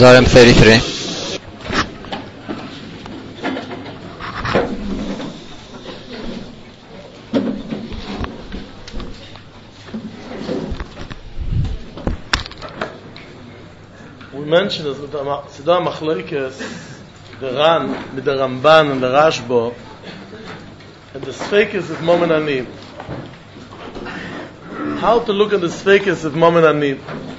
Psalm 33. We mentioned as with the Siddha Machlokes, the Ran, with the Ramban and the Rashba, and the Sfeikis of Momen Anim. How to look at the Sfeikis of Momen Anim.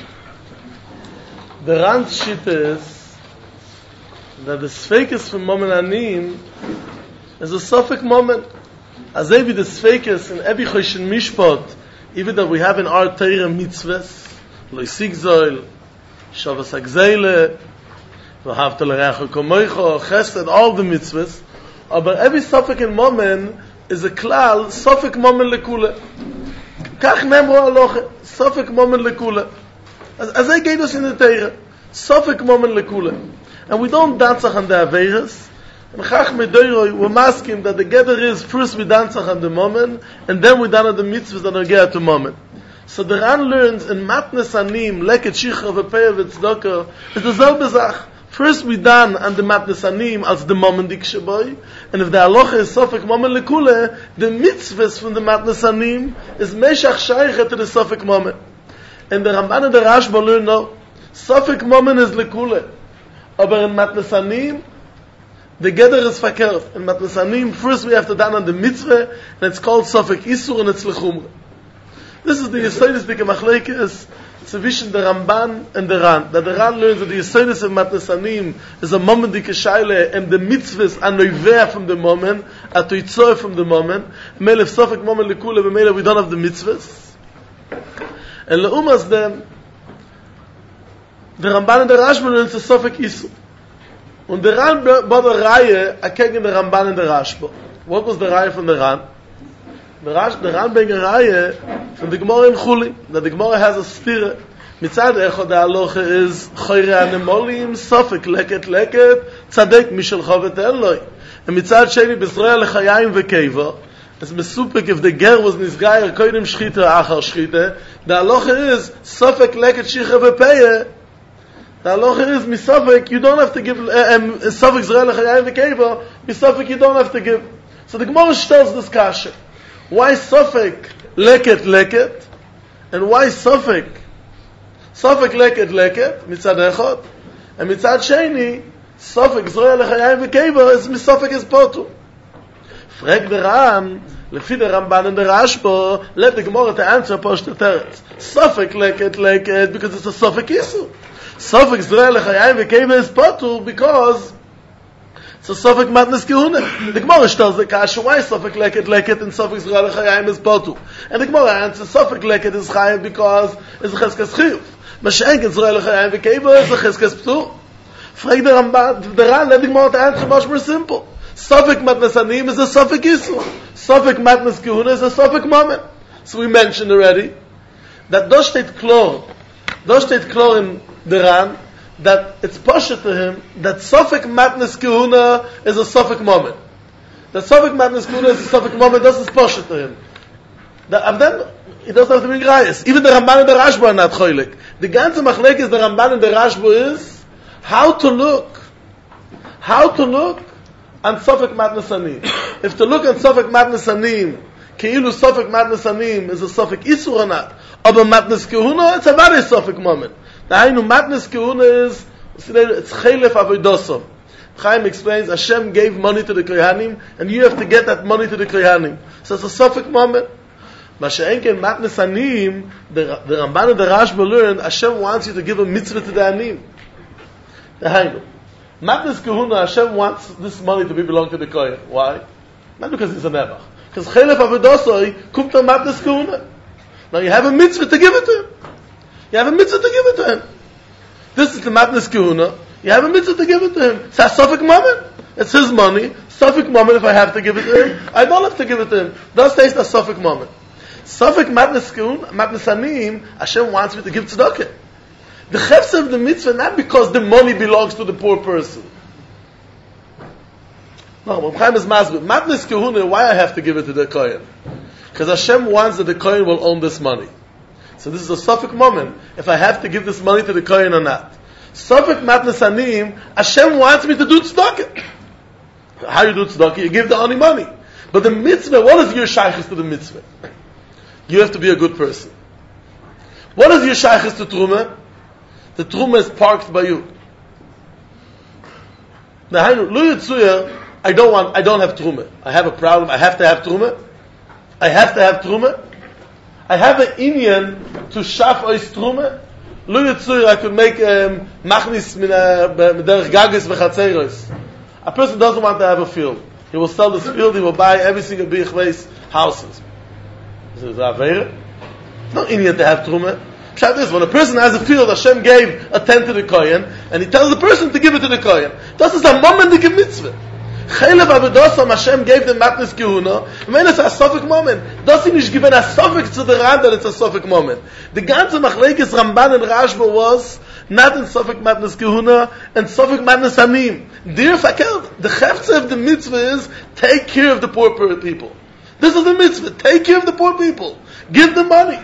The Ran's shit is that the Sfeikis from Momen Anim is a Sofik moment. As every the Sfeikis in every Choshen Mishpat, even that we have in our Torah mitzvahs, Lo Sigzoil, Shavas Agzeile, V'havta l'reacha kamoicha, Chesed, all the mitzvahs. But every Sofik in Momen is a klal, Sofik Momen lekule. Kach nemro aloche, Sofik Momen lekule. As I gave us in the Torah, Sofik Momen lekule. And we don't dance on the Averas. And Chach Medoiroi, we're masking that the gather is first we dance on the Momen, and then we dance on the mitzvahs that are get to Momen. So the Ran learns in Matnes Anim, Leket Shichra V'Peya V'Tzedakah, it's the selbe Zach. First we done on the Matnes Anim as the Momen Dik Sheboy, and if the Halacha is Sofik Momen Lekule, the mitzvahs from the Matnes Anim is Meshach Shaycha to the Sofik Momen. And the Ramban and the Rashba learn no, Sofik Momen is Lekule. Aber in Matnes Anim, the Geder is verkehrt. In Matnes Anim, first we have to done on the mitzvah, and it's called Sofik Isur and it's Lechumra. This is the Yesodis Dike Machlokes zwischen the Ramban and the Ran. That the Ran learns that the Yesodis of Matnes Anim is a moment Dike Shaila, and the mitzvahs are noivea from the moment, are toitzoy from the moment. Melef Sofik Moment Lekule, Melef we don't have the mitzvahs. And Leumas them, the Ramban and the Rashba learns the Sofik Isur. And the Ran bought a Reihe against the Ramban and the Rashba. What was the Reihe from the Ran? The Ran bring a Reihe from the Gemara in Chuli, that the Gemara has a stira. Mitzad echad the halacha is choyre anemolim, sofik leket, tzadek mishel chovet eloi. And mitzad sheni b'Yisrael lechayim v'keva, it's mesupik if the ger was nisgayer koidim shchita achar shchita, the halacha is sofik leket shicha v'peya. The halacha is misofik, you don't have to give, sofik Yisrael lechayim v'keva, misofik you don't have to give. So the Gemara tells this kasha. Why Sofik leket, and why Sofik leket, mitzad echad, and mitzad sheni, Sofik Yisrael lechayim v'keva is misofik is potu. Frag the Ran, lefi the Ramban and the Rashba, let the Gemara to answer posh the teretz. Sofik leket, because it's a Sofik Yisur. Sofik Yisrael lechayim v'keva is potu because so Sofik Matnes Kehuna. The Gemara tells the Kasha, why Sofik leket and Sofik Yisrael lechayim is potu? And the Gemara answers, Sofik leket is chayim because it's a cheskes chiyuv. Mashenk Yisrael lechayim v'keva is a cheskes p'tur. Frag the Ramban, the Ran, let the Gemara to answer much more simple. Sofik Matnes Anim is a Sofik Yisur. Sofik Matnes Kehuna is a Sofik Moment. So we mentioned already that does state klor in the Ran, that it's pasha to him that Sofik Matnes Kehuna is a Sofik Moment. That Sofik Matnes Kehuna is a Sofik Moment, this is pasha to him. And then he doesn't have to bring rayas. Even the Ramban and the Rashba are not choilik. The ganze Machlokes the Ramban and the Rashba is how to look on Sofik Matnes Anim. If to look on Sofik Matnes Anim, Keilu Sofik Matnes Anim is a Sofik Isur or not, aber Matnes Kehuna, it's a very Sofik Moment. The Hainu Matnes Kehuna is, it's Chelef Avodosom. Chaim explains, Hashem gave money to the Kohanim, and you have to get that money to the Kohanim. So it's a Sofik moment. Masha'enken Matnes Anim, the Ramban and the Rashba learn, Hashem wants you to give a mitzvah to the Anim. The Hainu. Matnes Kehuna, Hashem wants this money to be belong to the Kohen. Why? Not because he's a Nebach. Because Chelef Avodosoi, Kumta Matnes Kehuna. Now you have a mitzvah to give it to him. You have a mitzvah to give it to him. This is the Matnes Kehuna. You have a mitzvah to give it to him. It's a Sofik Moment. It's his money. Sofik Moment, if I have to give it to him, I don't have to give it to him. Thus stays the Sofik Moment. Sofik Matnes Kehuna, Matnes Anim, Hashem wants me to give tzedakah. The chefs of the mitzvah, not because the money belongs to the poor person. No, Chaim is masbid. Matnes Kehuna, why I have to give it to the Kohen? Because Hashem wants that the Kohen will own this money. So this is a Sofik moment, if I have to give this money to the Kohen or not. Sofek matnas aniyim, Hashem wants me to do tzedakah. How you do tzedakah? You give the ani money. But the mitzvah, what is your shaykhis to the mitzvah? You have to be a good person. What is your shaykhis to truma? The truma is parked by you. Now, I don't have truma. I have a problem. I have to have truma. I have an inyan to shaf ois truma. I could make machnis derech gagis v'chatzeiros. A person doesn't want to have a field. He will sell this field. He will buy every single bichveis houses. Is it Aveira? No inyan to have truma. Pshat is, when a person has a field, Hashem gave a tent to the kohen, and he tells the person to give it to the kohen. Das ist a moment to give mitzvah. Chaylev avedosam, Hashem gave them matnas kehuna, and when it's a sofik moment, das ist nicht given a sofik to the Ran, that it's a sofik moment. The ganze machlekes Ramban and Rashba was not in sofik matnas kehuna, and sofik matnas anim. Dear Fakelt, the chefze of the mitzvah is, take care of the poor people. This is the mitzvah, take care of the poor people. Give them money.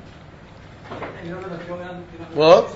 What?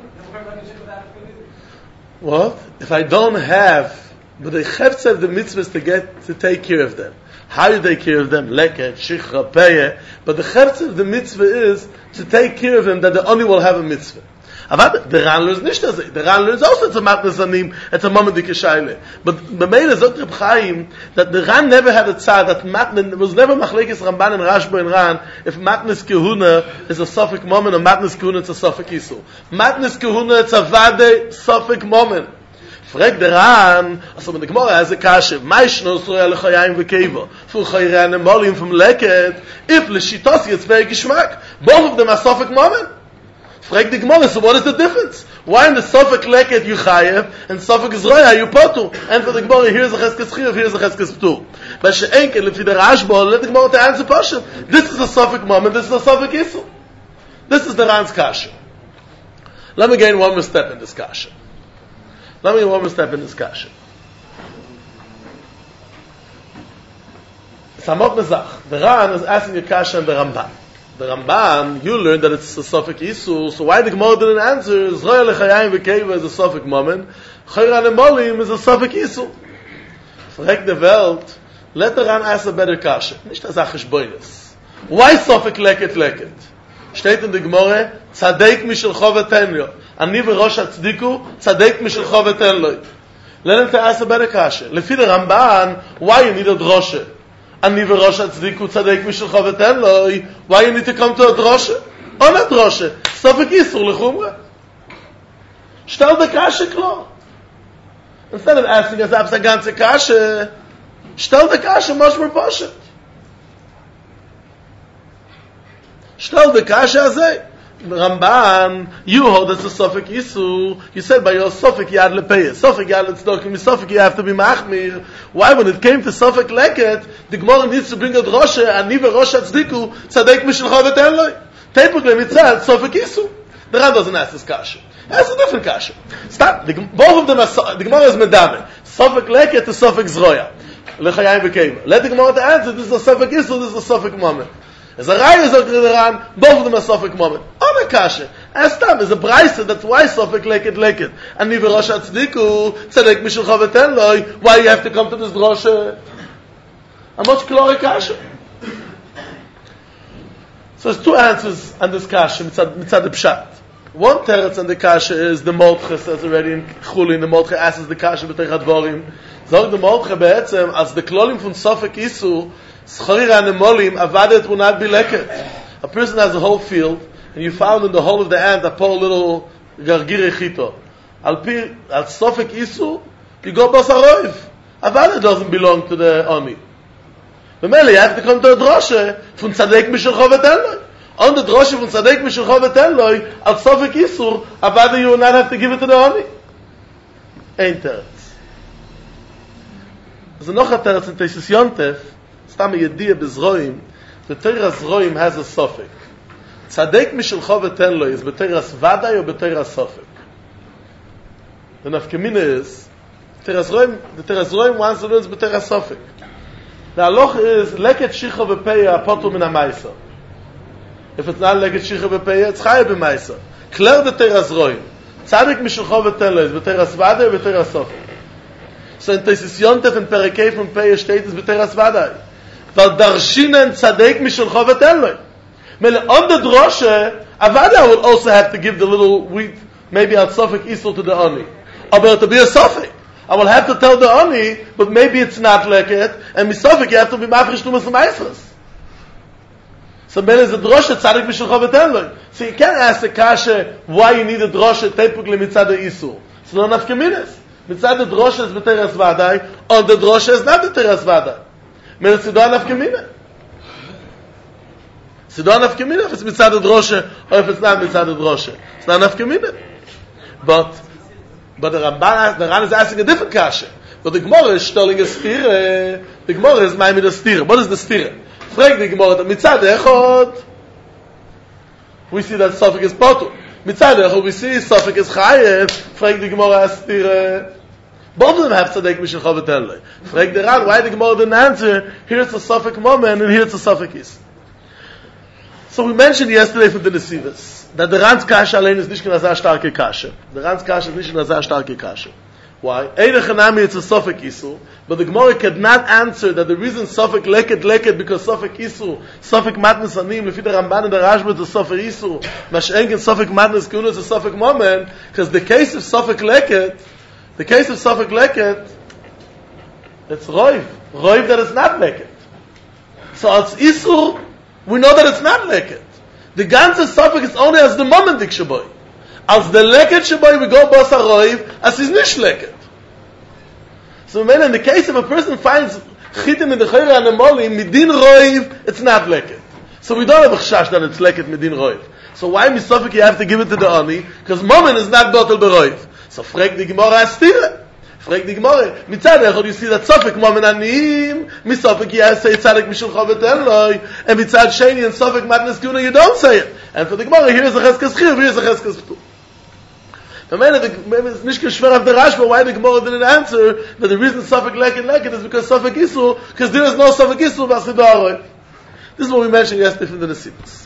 If I don't have, but the chefs have the mitzvahs to take care of them. How you take care of them? Leket, shichra, peye. But the chefs of the mitzvah is to take care of them that the only will have a mitzvah. Aber the Ran learns nicht das. The Ran learns also it's a matnas anim, it's a moment of shaila. But B'meila zot Reb Chaim that the Ran never had a tzad, that matnas was never machlekes Ramban and Rashba and Ran if matnas kehuna is a sofik moment or matnas kehuna it's a sofik isu. Matnas kehuna it's a vade sofik moment. Frag the Ran, also when the Gemara has a kasha, Maishno Surah Lechayim v'Keva, for Chayran and Molim from Leket, if Leshitos it's very gishmak. Both of them are sofik moment. Frag the Gemara, so what is the difference? Why in the Sofek Leket you chayev, and Sofek Zroya you potu? And for the Gemara, here's a Cheskes Chiyav, here's a Cheskes Ptur. But she'enkel, if you the Rashba, let the Gemara to answer Pasha. This is a Sofek moment, this is a Sofek Isu. This is the Ran's Kasha. Let me gain one more step in this Kasha. Samot Mezach. The Ran is asking a Kasha and the Ramban. The Ramban, you learned that it's a Sofek Isu, so why the Gemara didn't answer? Zroya Lechayim v'Keva is a Sofek moment, Chayran and Molim is a Sofek Isu. Frag the Welt, let the Ran ask a better Kasha. Nicht as a Cheshboines. Why Sofek Leket? Steht in the Gemara, Tzadek mishel choveten lo. Ani v'rosh hatzdiku, Tzadek mishel choveten lo. Let him to ask a better Kasha. Lefi the Ramban, why you need a droshe? Ani v'rosh hatzdiku tzadek mishel choveten lo. Why you need to come to a droshe? On a droshe. Sofek isur lechumra. Stell the kasha klar. Instead of asking us abs a ganze kasha, stell the kasha much more pashat. Stell the kasha azay. Ramban, you hold it's a Sofek Isu. You said by your Sofek Yad Lepeyah. Sofek Yad Letzdokim, Sofek you have to be Machmir. Why when it came to Sofek Leket, the Gemara needs to bring a droshe, and Nive Rosh Hatzdiku, Tzadek Mishel Chovet Enloi. Typically, it says Sofek Isu. The Ran doesn't ask this kasha. That's a different kasha. Stop. Both of them are, the Gemara is Medame. Sofek Leket to Sofek Zroya. Lechayim V'Keva. Let the Gemara to answer, this is a Sofek Isu, this is a Sofek Moment. As a Raya is the Ran, both of them are Sofek Moment. On a kasha. As tam is a brisa, that's why Sofek Leket. And Nive Rosh Hatzdiku, Tzadek Mishel Chovet Enloi. Why you have to come to this droshe? A much clearer kasha. So there's two answers on this kasha, mitzad the pshat. One teretz on the kasha is the Moltche says already in Chulin, the Moltche asks the kasha b'teich hadvorim. Zog the Moltche be'etzem, as the klolim from Sofek Isu, Schorira and Molim, avadet will not be leket. A person has a whole field, and you found in the hole of the ant a poor little gargire chito. Al Sofek Isu, you go basaroiv. Avadet doesn't belong to the Oni. The Mele, you have to come to a droshe from Tzadek Mishel Chovet Enloi. On the droshe from Tzadek Mishel Chovet Enloi, al Sofek Isur, Avada you will not have to give it to the Oni. Ein teretz. There's a noch a teretz in Tesis Yontef, Stam Yediyah Bezroim, the Teras Roim has a Sofek. Tzadek Mishel Chovet Enloi is B'teras Vadai or B'teras Sofek. The nafkemina is, the Teras Roim wants to learn B'teras Sofek. The halacha is leket shicha v'peya apotu min ha'maisa. If it's not leket shicha v'peya, it's chayav b'maisa. Clear the teras roim. Tzadik Mishalcho V'Ten is B'teras Vadai or B'teras Sofik? So in Tesis Yontef and Perekei from Pei steht is B'teras Vadai. Weil Darshinen Tzadik Mishalcho V'Ten on the droshe, Avada will also have to give the little wheat, maybe al Sofik Isur to the Oni. But to be a Sofik, I will have to tell the Oni, but maybe it's not leket, and Misofik you have to be Mafresh Tumas Maisras. So Ben is a droshe Tzadik Mishalcho V'Ten. So you can't ask the kasha why you need a droshe Tepukli Mitzad Isur. It's not enough communis. Mitzad the droshe is B'teras Vadai, or the droshe is not B'teras Vadai. Men it's not enough communis. So don't have community if it's mitzad droshe or if it's not mitzad droshe. It's not enough community. But the Ran is asking a different kasha. But the Gemara is telling a stire. The Gemara is ma'amid a stire. What is the stire? Frag the Gemara that mitzad echod. We see that Sofik is potu. Mitzad echod we see Sofik is chayev. Frag the Gemara as stire. Both of them have tzaddik Mishalcho V'Ten. Frag the Ran why the Gemara didn't answer. Here's the Sofik moment and here's the Sofik is. So we mentioned yesterday for the Nesivas that the Ran's Kasha allein is nicht a starke Kasha. The Ran's Kasha is nicht a starke Kasha. Why? It's a Sofik Isur, but the Gemara could not answer that the reason Sofik leket because Sofik Isur, Sofik Matnes Anim, lefi the Ramban and the Rashba to Sofik Isur, Mashenken Sofik Matnes Kuna is a Sofik Moment, because the case of Sofik leket, it's Roiv that is not leket. So it's Isur. We know that it's not leket. The ganze Sofik is only as the momentik shaboy. As the leket shaboy we go basa roiv, as is nish leket. So when in the case of a person finds chitim in the chayre anemoli, midin roiv, it's not leket. So we don't have a chashash that it's leket midin roiv. So why in Sofik you have to give it to the ani? Because moment is not botel beroiv. So frag the Gemara astire. Frag the Gemara. Mitzad echod you see that Sofik moment anim, misofik you say Tzadik Mishalcho V'Ten Loi, and mitzad sheni and Sofik matnes kuna you don't say it. And for the Gemara here's a cheskas chiv, here's a cheskas ptu. The man is nishke shver of the Rashba why the Gemara didn't answer that the reason Sofik leket is because Sofik Isur, because there is no Sofik Isur v'asidaroi. This is what we mentioned yesterday from the Nesivos.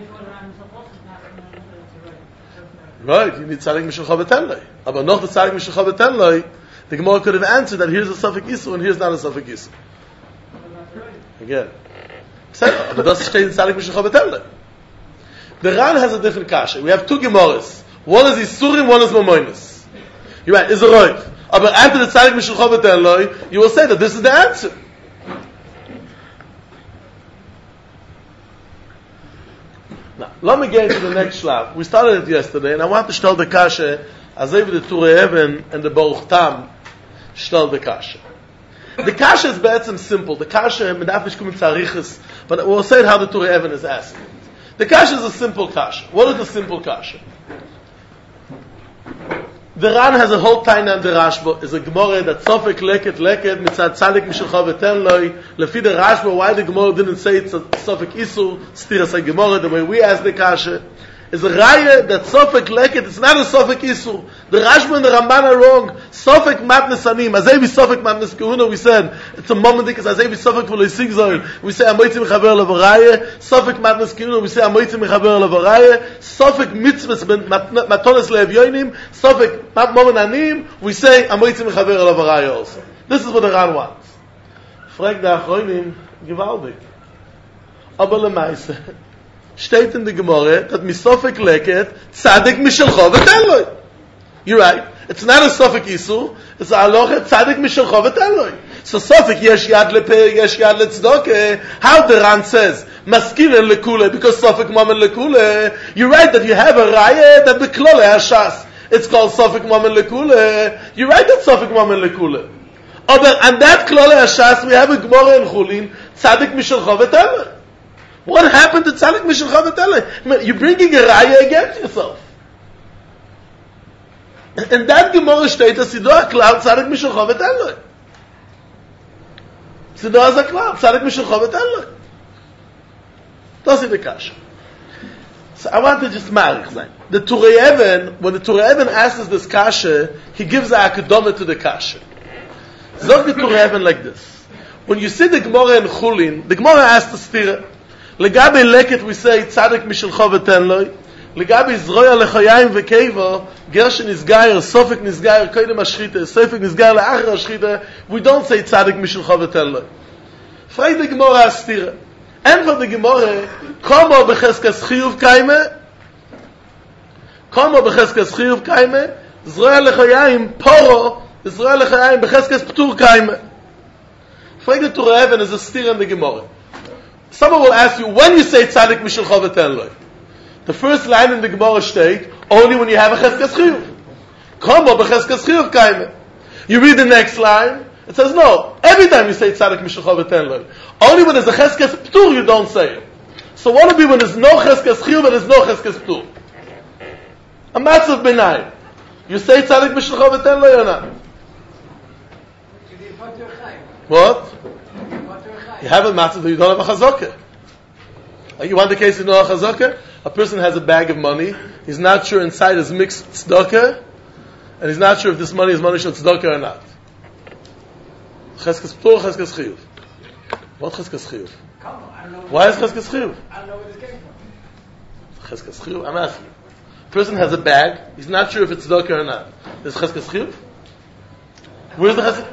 Right, you need Tzadik Mishalcho V'Ten Loi. But not the Tzadik Mishalcho V'Ten Loi. The Gemara could have answered that here's a Sofik Isur and here's not a Sofik Isur. Again. But that's stated in Tzadik Mishalcho V'Ten Loi. The Ran has a different kasha. We have two Gemaras. One is Isurim, one is Mamonis. You're right, is a Roiv. But after the Tzadik Mishalcho V'Ten Loi, you will say that this is the answer. Now, let me get into the next shlav. We started it yesterday, and I want to tell the kasha as if the Turei Even and the Baruch Tam shtel the kasha. The kasha is better simple. The kasha, but we'll say it how the Turei Even is asking. The kasha is a simple kasha. What is the simple kasha? The Ran has a whole taina in the Rashba. Is a Gemara that Sofik leket mitzad Tzadik Mishalcho V'Ten Loi. Lefi the Rashba, why the Gemara didn't say it's a Sofik Isur, stiras a Gemara the way we ask the kasha. Is a raya that Sofik leket, it's not a Sofik Isur. The Rashba and the Ramban are wrong. Sofik matnes anim, azevi Sofik matnes kahuna, we said, it's a moment because azevi Sofik v'lo yisig zoil. We say, amoitzi mechaber levaraya. Sofik matnes kahuna, we say, amoitzi mechaber levaraya. Sofik mitzvahs, matones le'evyoinim. Sofik moment anim, we say, amoitzi mechaber levaraya also. This is what the Ran wants. Frag the achroinim, gewaldig. Aber lemaise, steht in the Gemara that misofik leket Tzadik Mishalcho V'Ten Loi. You're right. It's not a Sofik Isur. It's a halacha Tzadik Mishalcho V'Ten Loi. So Sofik yesh yad lepe, yesh yad letzdoke. How the Ran says maskiren lekule because Sofik momen lekule. You're right that you have a raya that beklole hashas. It's called Sofik momen lekule. You're right that Sofik momen lekule. And that klole hashas we have a Gemara in Chulin Tzadik Mishalcho V'Ten Loi. What happened to Tzadik Mishalcho V'Ten Loi? You're bringing a raya against yourself. And that Gemara states that Sidor HaKlal Tzadik Mishalcho V'Ten Loi. Sidor HaKlal Tzadik Mishalcho V'Ten Loi. That's the kasha. So I want to just mark that. The Turei Even, when the Turei Even asks this kasha, he gives a akadoma to the kasha. Zog the Turei Even like this. When you see the Gemara in Chulin, the Gemara asks the stira. Legabe leket we say Tzadik Mishalcho V'Ten Loi. לגבי זרויה לחיים וקייבה, גרשן נסגר, סופק נסגר, קודם השחיתה, סופק נסגר לאחר השחיתה, we don't say צדיק משלך ותן לו. פרייד הגמורה הסתירה. אין כבר בגמורה, כמו בחזקס חיוב קיימה, כמו בחזקס חיוב קיימה, זרויה לחיים, פורו, זרויה לחיים, בחזקס פטור קיימה. Freight the Torah and is a steer in the Gemara. Someone will ask you, when you say Tzadik Mishalcha V'ten Lo, the first line in the Gemara state, only when you have a Cheskes Chiyuv. Kama b'Cheskes Chiyuv Kaime. You read the next line, it says no, every time you say Tzadik Mishalcha V'ten Lo. Only when there's a Cheskes P'tur you don't say it. So what will be when there's no Cheskes Chiyuv and there's no Cheskes P'tur? A matzav benayim. You say Tzadik Mishalcha V'ten Lo or not? What? You have a matzah that you don't have a chazakah. You want the case you know a chazakah? A person has a bag of money. He's not sure inside is mixed tzedakah, and he's not sure if this money is money shel tzedakah or not. Cheskes p'tur, cheskes chiyuv. What cheskes chiyuv? Why is cheskes chiyuv? I don't know where this came from. Cheskes chiyuv? I'm asking. A person has a bag. He's not sure if it's tzedakah or not. Is cheskes chiyuv? Where's the cheskes?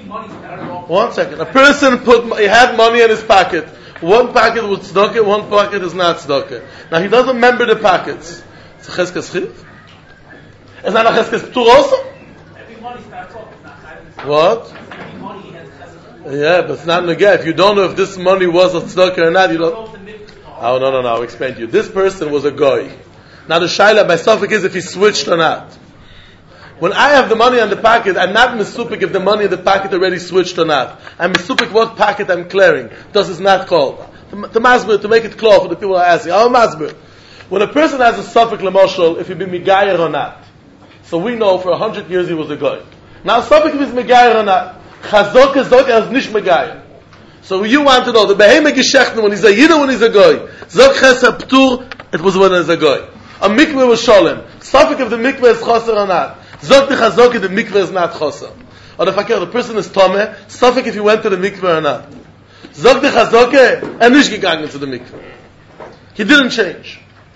One second. A person he had money in his pocket. One pocket was tzedakah, one pocket is not tzedakah. Now he doesn't remember the pockets. It's a cheskes chiyuv. Is that a cheskes p'tur also? Every money starts off. It's not chayv. What? Every money has cheskes. Yeah, but it's not negah. If you don't know if this money was a tzedakah or not, you don't. Oh no! I'll explain to you. This person was a goy. Now the shaila by Suffolk is if he switched or not. When I have the money in the pocket, I'm not misupik if the money in the pocket already switched or not. I'm misupik what pocket I'm clearing. Thus it's not called. The masbir, to make it clear for the people who are asking. Oh, masbir. When a person has a suffix lemoshel, if he be migayer or not. So we know for 100 years he was a guy. Now suffix is migayer or not. Chazok is nish migayer. So you want to know, the beheme geshechten, when he's a yiddah, when he's a guy. Zok chesa p'tur, it was when he's a guy. A mikveh was sholem. Suffix if the mikveh is choser or not. Zok the chazok, the mikveh is not choser. Or the fakir, the person is tomeh, suffix if he went to the mikveh or not. Zok the chazok, nish gegangen to the mikveh. He didn't change.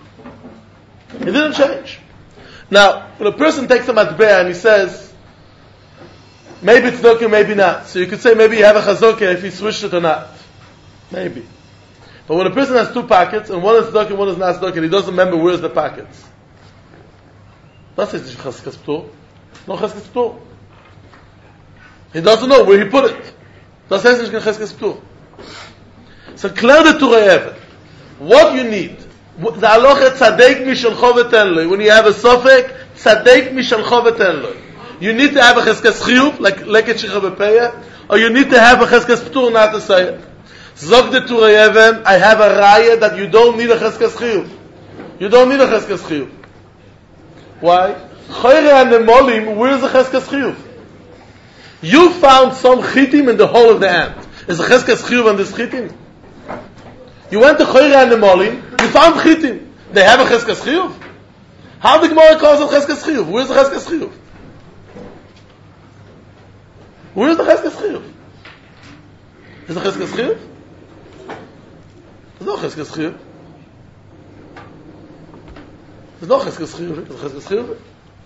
He didn't change. Now, when a person takes a matbeh and he says, maybe it's tzedakah, maybe not. So you could say maybe you have a chazokah if he switched it or not. Maybe. But when a person has two pockets, and one is tzedakah and one is not tzedakah, and he doesn't remember where's the pockets. That's it, cheskes p'tur. No cheskes p'tur. He doesn't know where he put it. That's it, cheskes p'tur. So clear the Torah. What you need. The halacha tzadek mishalcho v'ten lo. When you have a sofek, tzadek mishalcho v'ten lo. You need to have a cheskes chiyuv, like leket shicha b'peya, or you need to have a cheskes p'tur not to say it. Zog the Torah Yevem, I have a raya that you don't need a cheskes chiyuv. You don't need a cheskes chiyuv. Why? Choyre and the molim, where's the cheskes chiyuv? You found some chitim in the hole of the ant. Is the cheskes chiyuv on this chitim? You went to Choyre and the molim, you found chitim. They have a cheskes chiyuv? How the Gemara calls it cheskes chiyuv? Where's the cheskes chiyuv? Where's the cheskes chiyuv? Is the cheskes chiyuv? There's no cheskes chiyuv. There's no cheskes chiyuv. There's cheskes chiyuv.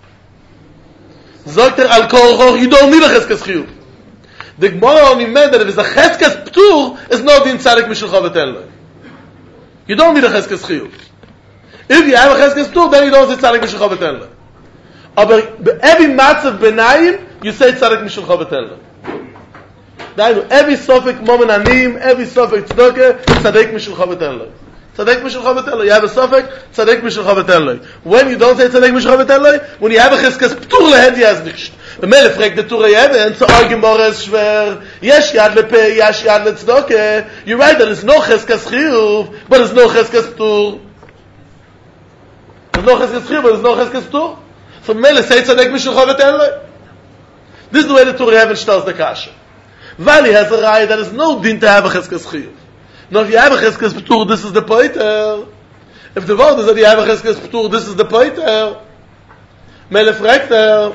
Zogt al kol, you don't need a cheskes chiyuv. The Gemara only meant that if it's a cheskes p'tur, it's not the tzadik mishalcha v'ten lo. You don't need a cheskes chiyuv. If you have a cheskes p'tur, then you don't say tzadik mishalcha v'ten lo. But every matzav benayim, you say tzadik mishalcha v'ten lo. Every sofik moment anim, every sofik tzedakah, tzadek mishalcha v'ten lo. Tzadek mishalcha v'ten lo. You have a sofik, tzadek mishalcha v'ten lo. When you don't say tzadek mishalcha v'ten lo, when you have a cheskes p'tur lehed yaz nicht. The Melech fragt the Torah Yevem, so Gemara is schwer. Yesh yad lepe, yesh yad letzedakah. You're right that there's no cheskes chiyuv, but there's no cheskes p'tur. There's no cheskes chiyuv, but there's no cheskes p'tur. So Melech say tzadek mishalcha v'ten lo. This is the way the Torah Yevem stells the kasha. Vali has a raya that is no din to have a cheskes chiyuv. Now if you have a cheskes p'tur, this is the poiter. If the word is that you have a cheskes p'tur, this is the poiter. Melech fragt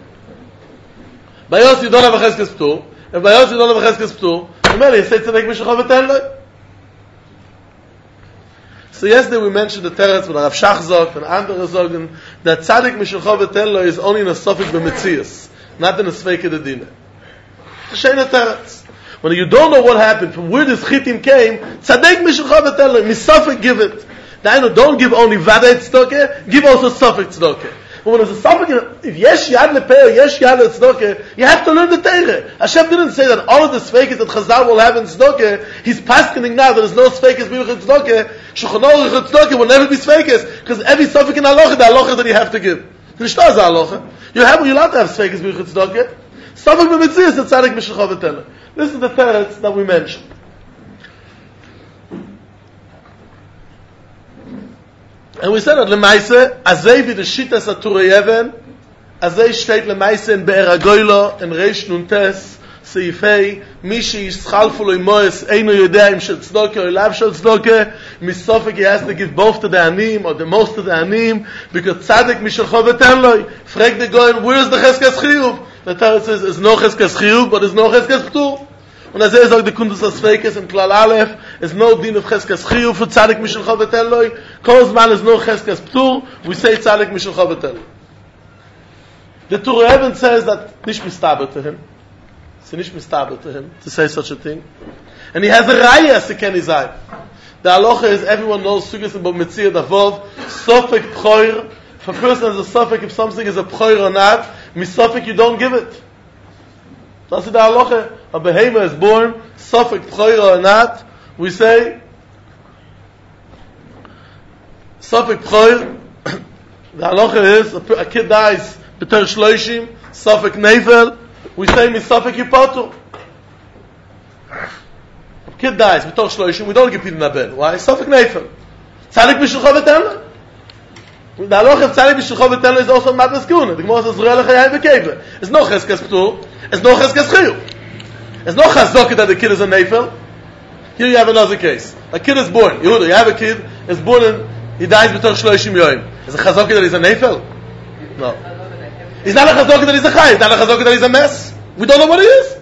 by us you don't have a cheskes p'tur. If by us you don't have a cheskes p'tur, Melech say tzadek mishalcha v'ten lo. So yesterday we mentioned the teretz with Rav Shachzok and andere sagen that Tzadik Mishalcho V'Tenlo is only in a Sofik B'Metzias, not in a Sveike Dedina. Shayna teretz. When you don't know what happened, from where this chitim came, Tzadik Mishalcho V'Tenlo, Misofik give it. Don't give only Vada Tzedakah, give also Sofik Tzedakah. But when there's a Sofik, if Yesh Yad Lepeah, Yesh Yad Tzedakah, you have to learn the Teireh. Hashem didn't say that all of the Sveikis that Chazal will have in Tzedakah, He's paskening now that there's no Sveikis B'Yuch Tzedakah, Shulchan Aruch Tzedakah will never be Sveikis, because every Sofik in Halacha, the Halacha that you have to give. You're allowed to have Sveikis B'Yuch Tzedakah. Sofik B'Metzias, the Tzadik Mishalcho V'Tenlo. This is the teretz that we mentioned. And we said that Lemaise, Azei vid the Shitas Aturei Even, Azei steht Lemaise in Be'er HaGoylo, in Reish Nuntes, Seifei, Mishi Yischalfu Lo Imoes, Eino Yodea Im Shel Tzedakah, or Ilav Shel Tzedakah, Misofik he has to give both to the Anim, or the most to the Anim, because Tzadik Mishalcho V'Tenlo, Frag the Goyen, where is the Cheskes Chiyuv? The Torah says, there's no Cheskes Chiyuv, but there's no Cheskes Ptur. Und as sagt der Kundus Asfeikes in Klal Aleph, is no din of Cheskes Chiyuv for Tzadik Mishalcho V'Tenlo. Kozman is no Cheskes Ptur, we say Tzadik Mishalcho V'Tenlo. The Torah even says that Nish Mistaber to him. It's Nish Mistaber to him to say such a thing. And he has a raya as he can izay. The halacha is everyone knows Sugas and Metzia Davov, Sofek Pchoir. If a person has a Sofek, if something is a Pchoir or not, Misofek you don't give it. That's the halacha. A behema is born, Sofek Pchoir or not, we say, Sofek Pchoir, the halacha is, a kid dies, B'ter Shloishim, Sofek Neifel, we say, Misofek Yipotu. A kid dies, B'ter Shloishim, we don't give Pidin Aben. Why? Sofek Neifel. Tzadik Mishalcho V'Tenlo. The halacha of Tzadik Mishalcho V'Tenlo is also Matnas Kuna. The Gemara says, Zrei Lechayai V'Keva. It's no Cheskes Ptur, it's no Cheskes Chiyuv. It's no chazokah that the kid is a neifel. Here you have another case. A kid is born. Yehuda, you have a kid, is born and he dies b'toch 30 yoyim. Is it chazokah that he's a neifel? No. He's not a chazokah that he's a chai. He's not a chazokah that he's a mess. We don't know what he is.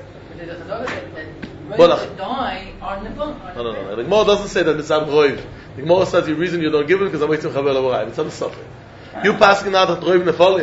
No. The Gemara doesn't say that mitzad roiv. The Gemara says the reason you don't give it because I'm waiting for chaver l'vorayim. It's not a suffering. You passing out that roiv nefolim.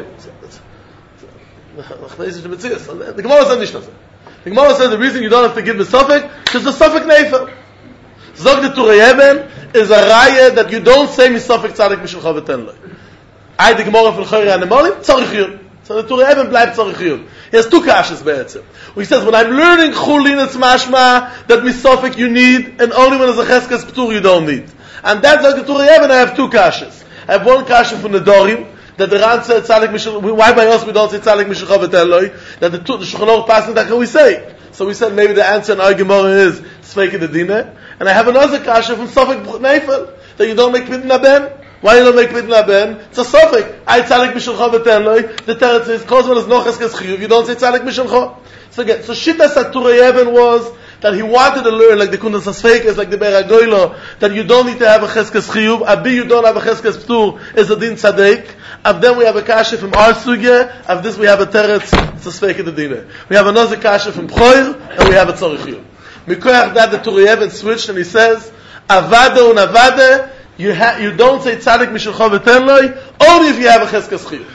The Gemara says nicht das. The Gemara says the reason you don't have to give the Sofek because the Sofek Neifel. Zog the Turei Even is a raya that you don't say Misofek Tzadik Mishalcho V'Tenlo. I the Gemara from Chayre and Emolim Tzarich Yud. So the Turei Even bleibt Tzarich Yud. He has two kashas be'etzim. He says when I'm learning Chulin it's mashma that Misofek you need and only when there's a Cheskes Ptur you don't need. And that's like the Turei Even I have two kashas. I have one kasha from the Dorim that the Ran said Tzadik Mishalcho. Why by us we don't say Tzadik Mishalcho V'Tenlo? That the Shulchan Aruch passing that we say. So we said maybe the answer in our Gemara is Sveike the Dina. And I have another kasha from Sofek Neifel that you don't make Pidin Aben. Why you don't make Pidin Aben? It's a Sofek. I Tzadik Mishalcho V'Tenlo. The teretz is Kozman is no Cheskes Chiyuv. You don't say Tzadik Mishalcho. So again, so Shittas Turei Even was that he wanted to learn like the Kundas Asfeikes, like the Be'er HaGoylo, that you don't need to have a Cheskes Chiyuv. Abi you don't have a Cheskes Ptur is a Din Tzaddik. Of them we have a kasha from our sugya. Of this we have a teretz. It's a Sveike the Dina. We have another kasha from Pchoir, and we have a Tzarich Yud. Mikoyach that the Turei Even switched and he says, Avada unavada, you don't say Tzadik Mishalcho V'Tenlo only if you have a Cheskes Chiyuv.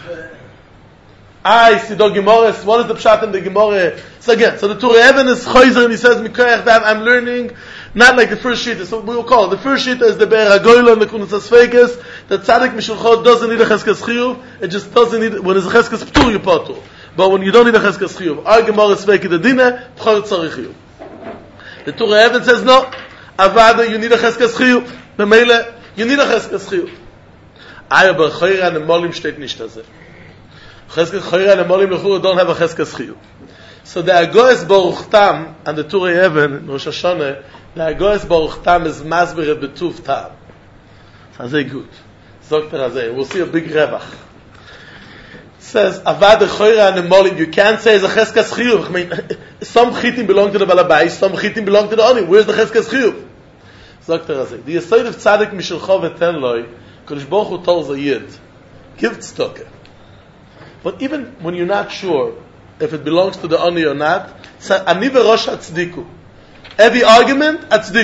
Sido Gemara. What is the pshat in the Gemara? So again, so the Turei Even is Chayzer and he says, Mikoyach that I'm learning not like the first sheet. So we will call it. The first sheet is the Be'er HaGoylo and the Kundas Asfeikes. That Tzadik Mishalcho doesn't need a Cheskes Chiyuv. It just doesn't need, when there's a Cheskes Ptur, you potu. But when you don't need a Cheskes Chiyuv, our Gemara is Sveike the Dina, Pchor Tzarich Chiyuv. The Turei Even says no. Avada, you need a Cheskes Chiyuv. B'meile, you need a Cheskes Chiyuv. Aber Chayre and Emolim steht nicht as it. Chayre and Emolim Lechura don't have a Cheskes Chiyuv. So the Agoes Baruch Tam and the Turei Even in Rosh Hashanah, the Agoes Baruch Tam is Masberet Betuv Tam. That's very good. We'll see a big revach. Says Avad Choira and Emolim. You can't say it's a Cheskes Chiyuv. I mean, some chitim belong to the Balabais, some chitim belong to the Oni. Where's the Cheskes Chiyuv? Sagt Razeh. The Yesod of Tzadik Mishalcho V'Tenlo, Kodesh Baruch Hu tells a Yid, give tzedakah. But even when you're not sure if it belongs to the Oni or not, say Ani v'Rosh Atzdiku. Every argument Atzdiku.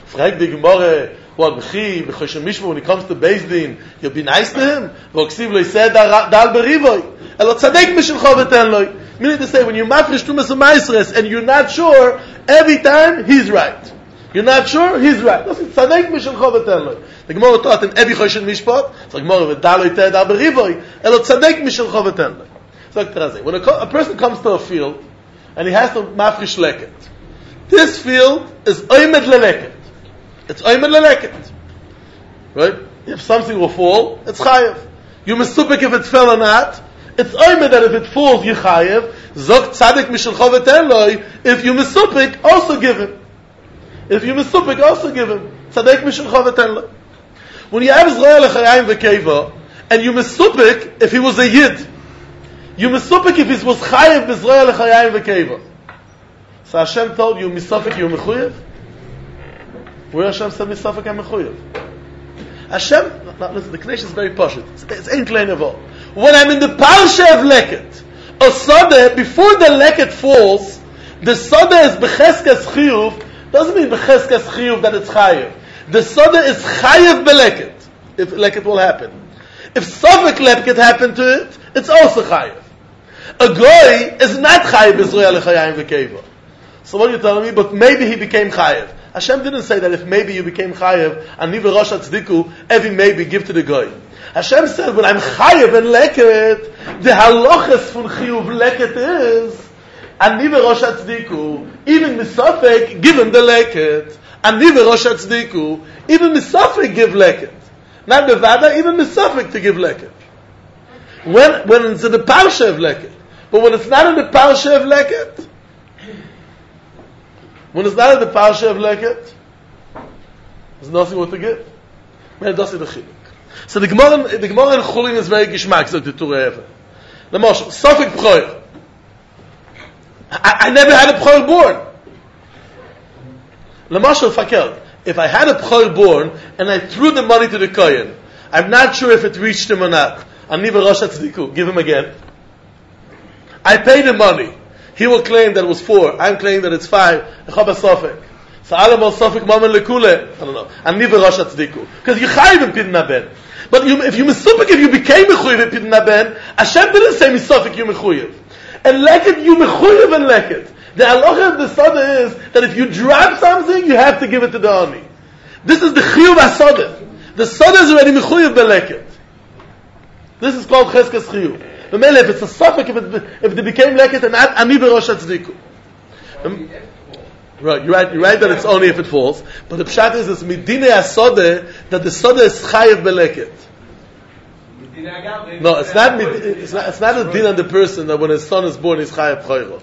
Frag the Gemara, what when he comes to Beis Din, you'll be nice to him? V'oksiv lo yiseh dal berivoy. Elo tzadek mishelcho v'ten loy. Meaning to say, when you mafresh tumas u'maisres and you're not sure, every time he's right. You're not sure, he's right. That's it. Tzadek mishelcho v'ten loy. The Gemara taught in Evi Choshen Mishpat, so the Gemara v'dal lo yiseh dal berivoy. Elo tzadek mishelcho v'ten loy. So when a person comes to a field and he has to mafresh leket, this field is oimed leleket. It's oimed leleket. Right? If something will fall, it's chayev. You misupik if it fell or not. It's oimed that if it falls, you chayev. Zok tzadik mishelcho v'ten loy. If you misupik, also give him. If you misupik, also give him. Tzadik mishelcho v'ten loy. When you have Israel lechayim v'keva, and you misupik if he was a yid, you misupik if he was chayev b'Israel lechayim v'keva. So Hashem told you, misupik you mechuyev? Where Hashem said misupik and mechuyev? Hashem, now listen, the Knesh is very posh. It's ain't plain of all. When I'm in the parsha of leket, a soda, before the leket falls, the soda is becheskes chiyuv, doesn't mean becheskes chiyuv that it's chayev. The soda is chayev beleket, if leket will happen. If sofek leket happened to it, it's also chayev. A goy is not chayev Israel lechayim v'keva. So what are you telling me? But maybe he became chayev. Hashem didn't say that if maybe you became chayev, ani v'rosh tzdiku, every maybe give to the goy. Hashem said, when I'm chayev and leket, the halachas from chiyuv leket is, ani v'rosh tzdiku, even misafek, give him the leket. Ani v'rosh tzdiku, even misafek give leket. Not bevada, even misafek to give leket. When it's in the parsha of leket. But when it's not in the parsha of leket, there's nothing what to give. Man, that's the chiluk. So the Gemara in Chulin is very gishmak, so the Torah ever. The Moshe, Sofik B'choyer. I never had a B'choyer born. The Moshe Fakel, if I had a B'choyer born and I threw the money to the Kohen, I'm not sure if it reached him or not. Ani v'rosh tzdiku, give him again. I paid the money. He will claim that it was 4. I'm claiming that it's 5. Echab Sofik. So Alam Sofik Mamen Lekule. I don't know. Ani v'rosh tzdiku. Because you chayiv in Pidin Haben. But if you misupik, if you became mechuyev in Pidin Haben, Hashem didn't say misupik you mechuyev. And leket you mechuyev and leket. The halacha of the sada is that if you drop something, you have to give it to the ani. This is the chiyuv hasoda. The sada is already mechuyev beleket. This is called cheskes chiyuv. If it's a sofik, if it became leket and not ani v'rosh tzdiku. Right, you're right that it's only if it falls. But the pshat is it's midine asode that the soda is chayev beleket. No, it's not a din on the person that when his son is born he's chayev chayro.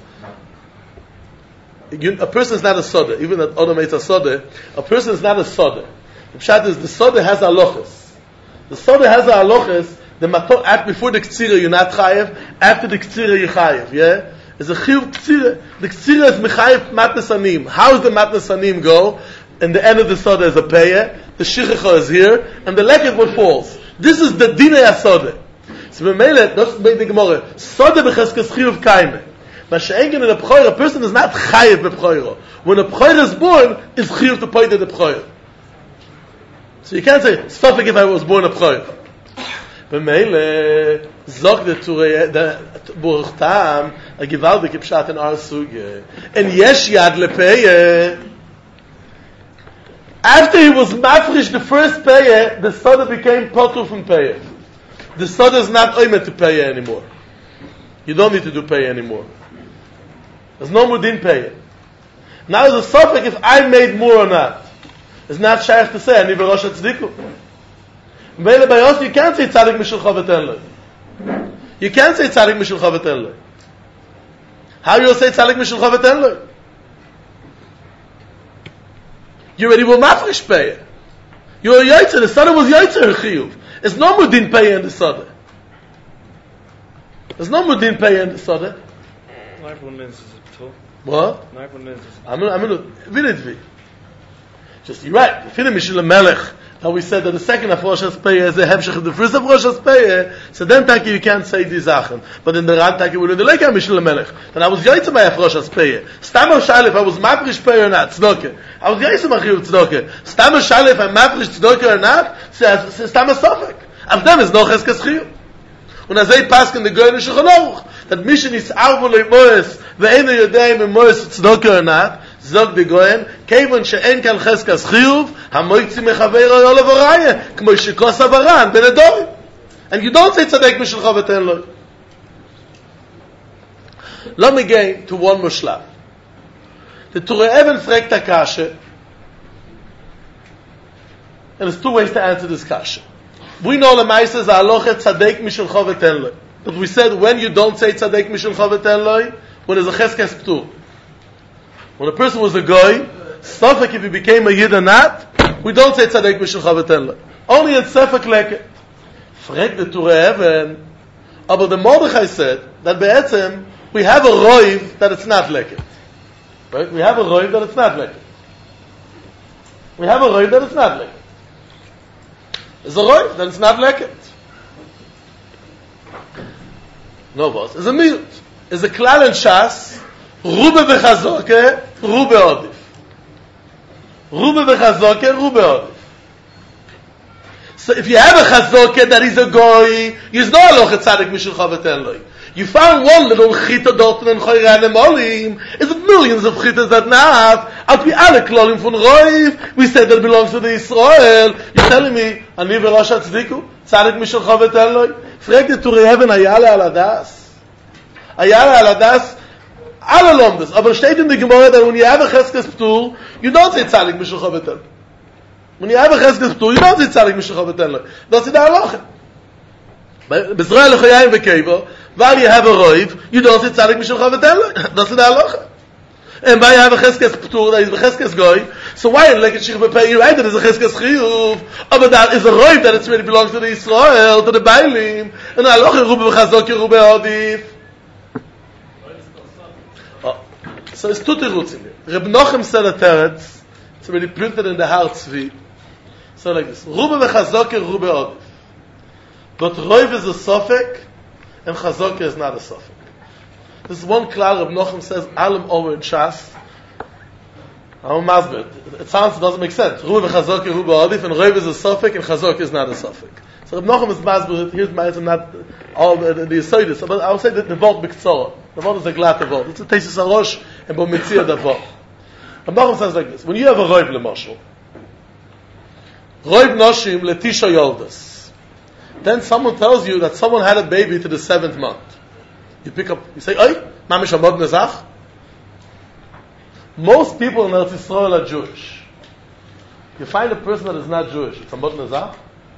A person is not a soda, even that Odom eats a soda. A person is not a soda. The pshat is the soda has halachas. The soda has halachas. Before the ktsira you're not chayev. After the ktsira you're chayev. Yeah. It's a chiyuv ktsira. The ktsira is mechayev matnas anim. How does the matnas anim go? In the end of the soda is a peyeh. The shichacha is here, and the leket what falls. This is the dinei hasoda. So b'meile, that's the Gemara. Soda b'cheskes chiyuv kaime. Masha'engen in a b'choyer, a person is not chayev b'b'choyer. When a b'choyer is born, is chiyuv to pay the b'choyer. So you can't say sofik if I was born a b'choyer. B'meile, zog the Torah, the Baruch Tam, a gewaldige pshat in our suge. And yesh yad lepeyeh. After he was mafresh the first peyeh, the soda became potur from peyeh. The soda is not oimed to peyeh anymore. You don't need to do peyeh anymore. There's no more din peyeh. Now there's a sofik if I made more or not. It's not shaykh to say, ani v'rosh tzdiku. B'ele bayos, you can't say tzadik mishulcha v'ten lo. You can't say tzadik mishulcha v'ten lo. How you will say tzadik mishulcha v'ten lo? You already will mafresh peyeh. You are yaitzer. The soda was yaitzer chiyuv. There's no more din peyeh in the soda. There's no more din peyeh in the soda. What? I'm going to just you're right. Fina mishul melech And we said that the second of Rosh Hashanah is the Hemshech of the first of Rosh Hashanah, so then Taki you can't say these Sachen. But in the Rand Taki we learned the Lekam Mishel Melech. Then I was Yotzei Ma'af Rosh Hashanah. Stam Shal if I was Mafresh Pei or not, Tzedakah. I was Yotzei Ma'chiv Tzedakah. Stam Shal if I'm Mafresh Tzedakah or not, Stam Sofek. Of them is no Cheskes Chiyuv. Und as they pass in the Goyen Shulchan Aruch, that mission is Arvo Leimoes, ve'eino Yodeim in Moes Tzedakah or not, Zog the Goyen, Kevon she'en kan Cheskes Chiyuv, hamoitzi mechaveiro yolav oraya, kmo shekos avaran, ben adorim. And you don't say tzadek mishulcha v'ten lo. Let me get to one more shlaf. The Torah Even fragt a kasha, and there's two ways to answer this kasha. We know the Maisa is halacha tzadek mishulcha v'ten lo. But we said when you don't say tzadek mishulcha v'ten lo, when there's a cheskes ptur. When a person was a goy, Safek if he became a Yid or not, we don't say tzadek mishulcha v'ten lo. Only in Sefek leket. Frag the Torah Even, but the Mordechai said that be'etzem we have a roiv that it's not leket. Right? We have a roiv that it's not leket. We have a roiv that it's not leket. There's a roiv that it's not leket. No, boss. It's a miut. It's a klal and shas. Rube bechazoke, rube odif. Rube bechazoke, rube odif. So if you have a chazoke that is a goy, there's no halacha tzaddik mishulcha v'ten lo. You found one little chita dorten and choyran and molim. Is it millions of chitas that not? Al pi alle klolim von roiv. We said that belongs to the Israel. You're telling me, ani v'rosh hatzdiku, tzaddik mishulcha v'ten lo? Frag the Torah Even, ayale al adas. Ayale al adas, alle lomdes. Aber steht in the Gemara that when you have a cheskes ptur, you don't say tzaddik mishulcha v'ten lo. When you have a cheskes ptur, you don't say tzaddik mishulcha v'ten lo. That's the halacha. B'Israel l'choyayim v'keivo, while you have a roiv, you don't say tzaddik mishulcha v'ten lo. That's the halacha. And while you have a cheskes ptur, that is a cheskes goy, so why in like a shich b'pei, you write that it's a cheskes chiyuv, but that is a roiv that it really belongs to the Israel, to the Bailim, and halacha rube v'chazok rube odif. So it's two terutzim here. Reb Nochem said a teretz, it's already printed in the Har Tzvi. So like this. Rube v'chazok rube odif. But roiv is a sofek, and chazok is not a sofek. This is one klal Reb Nochem says, alam over in Shas. I'm a masbet. It doesn't make sense. Rube v'chazok rube odif, and roiv is a sofek, and chazok is not a sofek. So Reb Nochem is masbet, here's my answer, not all the Yesodis, but I would say that the Vort B'Ktzora. The Vort is a glatte Vort. It's a Tesis HaRosh, and Bo Mitzia the Vort. Reb Nochem says like this, when you have a roiv l'moshel, roiv noshim letisha yoldas, then someone tells you that someone had a baby to the 7th month. You pick up, you say, Oy, mamish amod nezach? Most people in Eretz Yisrael are Jewish. You find a person that is not Jewish, it's amod nezach?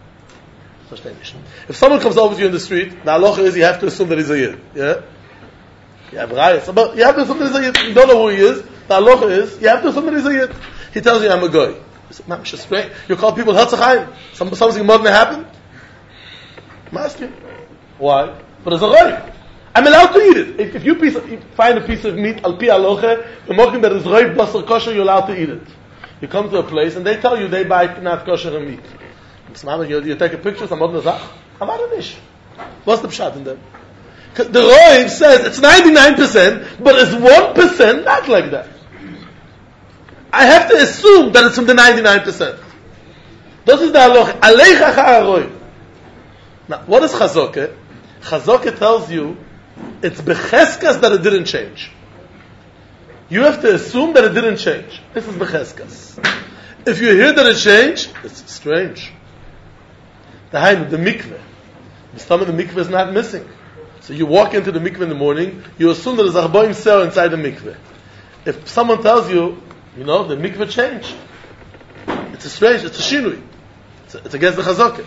If someone comes over to you in the street, the halacha is you have to assume that he's a Yid. Yeah? You have rayas, but you have to assume that he's a Yid. You don't know who he is. The halacha is you have to assume that he's a Yid. He tells you, I'm a goy. You call people Hatzachayim. Something more than happened? I'm asking. Why? But it's a goy. I'm allowed to eat it. If you find a piece of meat, al pi halacha, the mokim that is roiv basar kosher, you're allowed to eat it. You come to a place and they tell you they buy not kosher meat. You take a picture, some other zach. What's the pshat in them? The roiv says it's 99%, but it's 1% not like that. I have to assume that it's from the 99%. This is the halacha. Aleich achar roiv. Now, what is chazoke? Chazoke tells you it's becheskas that it didn't change. You have to assume that it didn't change. This is becheskas. If you hear that it changed, it's strange. The mikveh. The mikveh is not missing. So you walk into the mikveh in the morning, you assume that there's a arboim seo inside the mikveh. If someone tells you, the mikveh changed, it's a shinui. It's against the chazokah.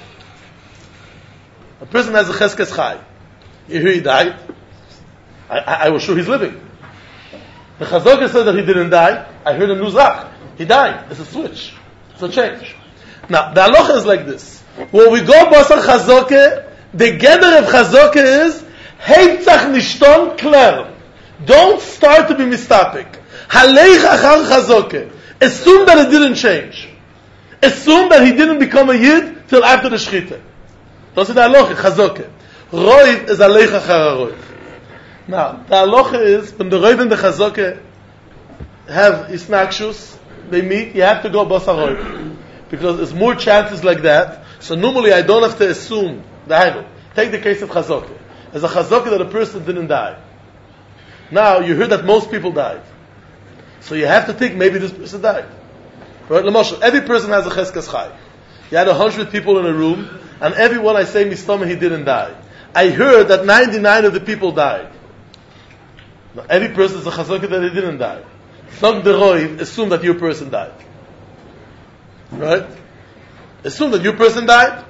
A person has a cheskes chai. You hear he died. I was sure he's living. The chazokah says that he didn't die. I heard a nuzach. He died. It's a switch. It's a change. Now, the halacha is like this. When we go basar chazoke, the gather of chazoke is heitzach nishton kler. Don't start to be mistapik. Haleich achar chazoke. Assume that it didn't change. assume that he didn't become a Yid till after the Shechita. Das ist der Halacha, Chazoke. Roiv is Alecha Chara Roiv. Now, the Halacha is, when the Roiv and the Chazoke have Isnakshus, they meet, you have to go Basa Roiv. Because there's more chances like that. So normally I don't have to assume the Hainu. Take the case of Chazoke. As a Chazoke that a person didn't die. Now, you heard that most people died. So you have to think maybe this person died. Right? Lamashal, every person has a Cheskas Chai. You had 100 people in a room, and everyone I say Mistama, he didn't die. I heard that 99 of the people died. Now, every person is a Chazoke that he didn't die. Some deroiv assume that your person died. Right? Assume that your person died.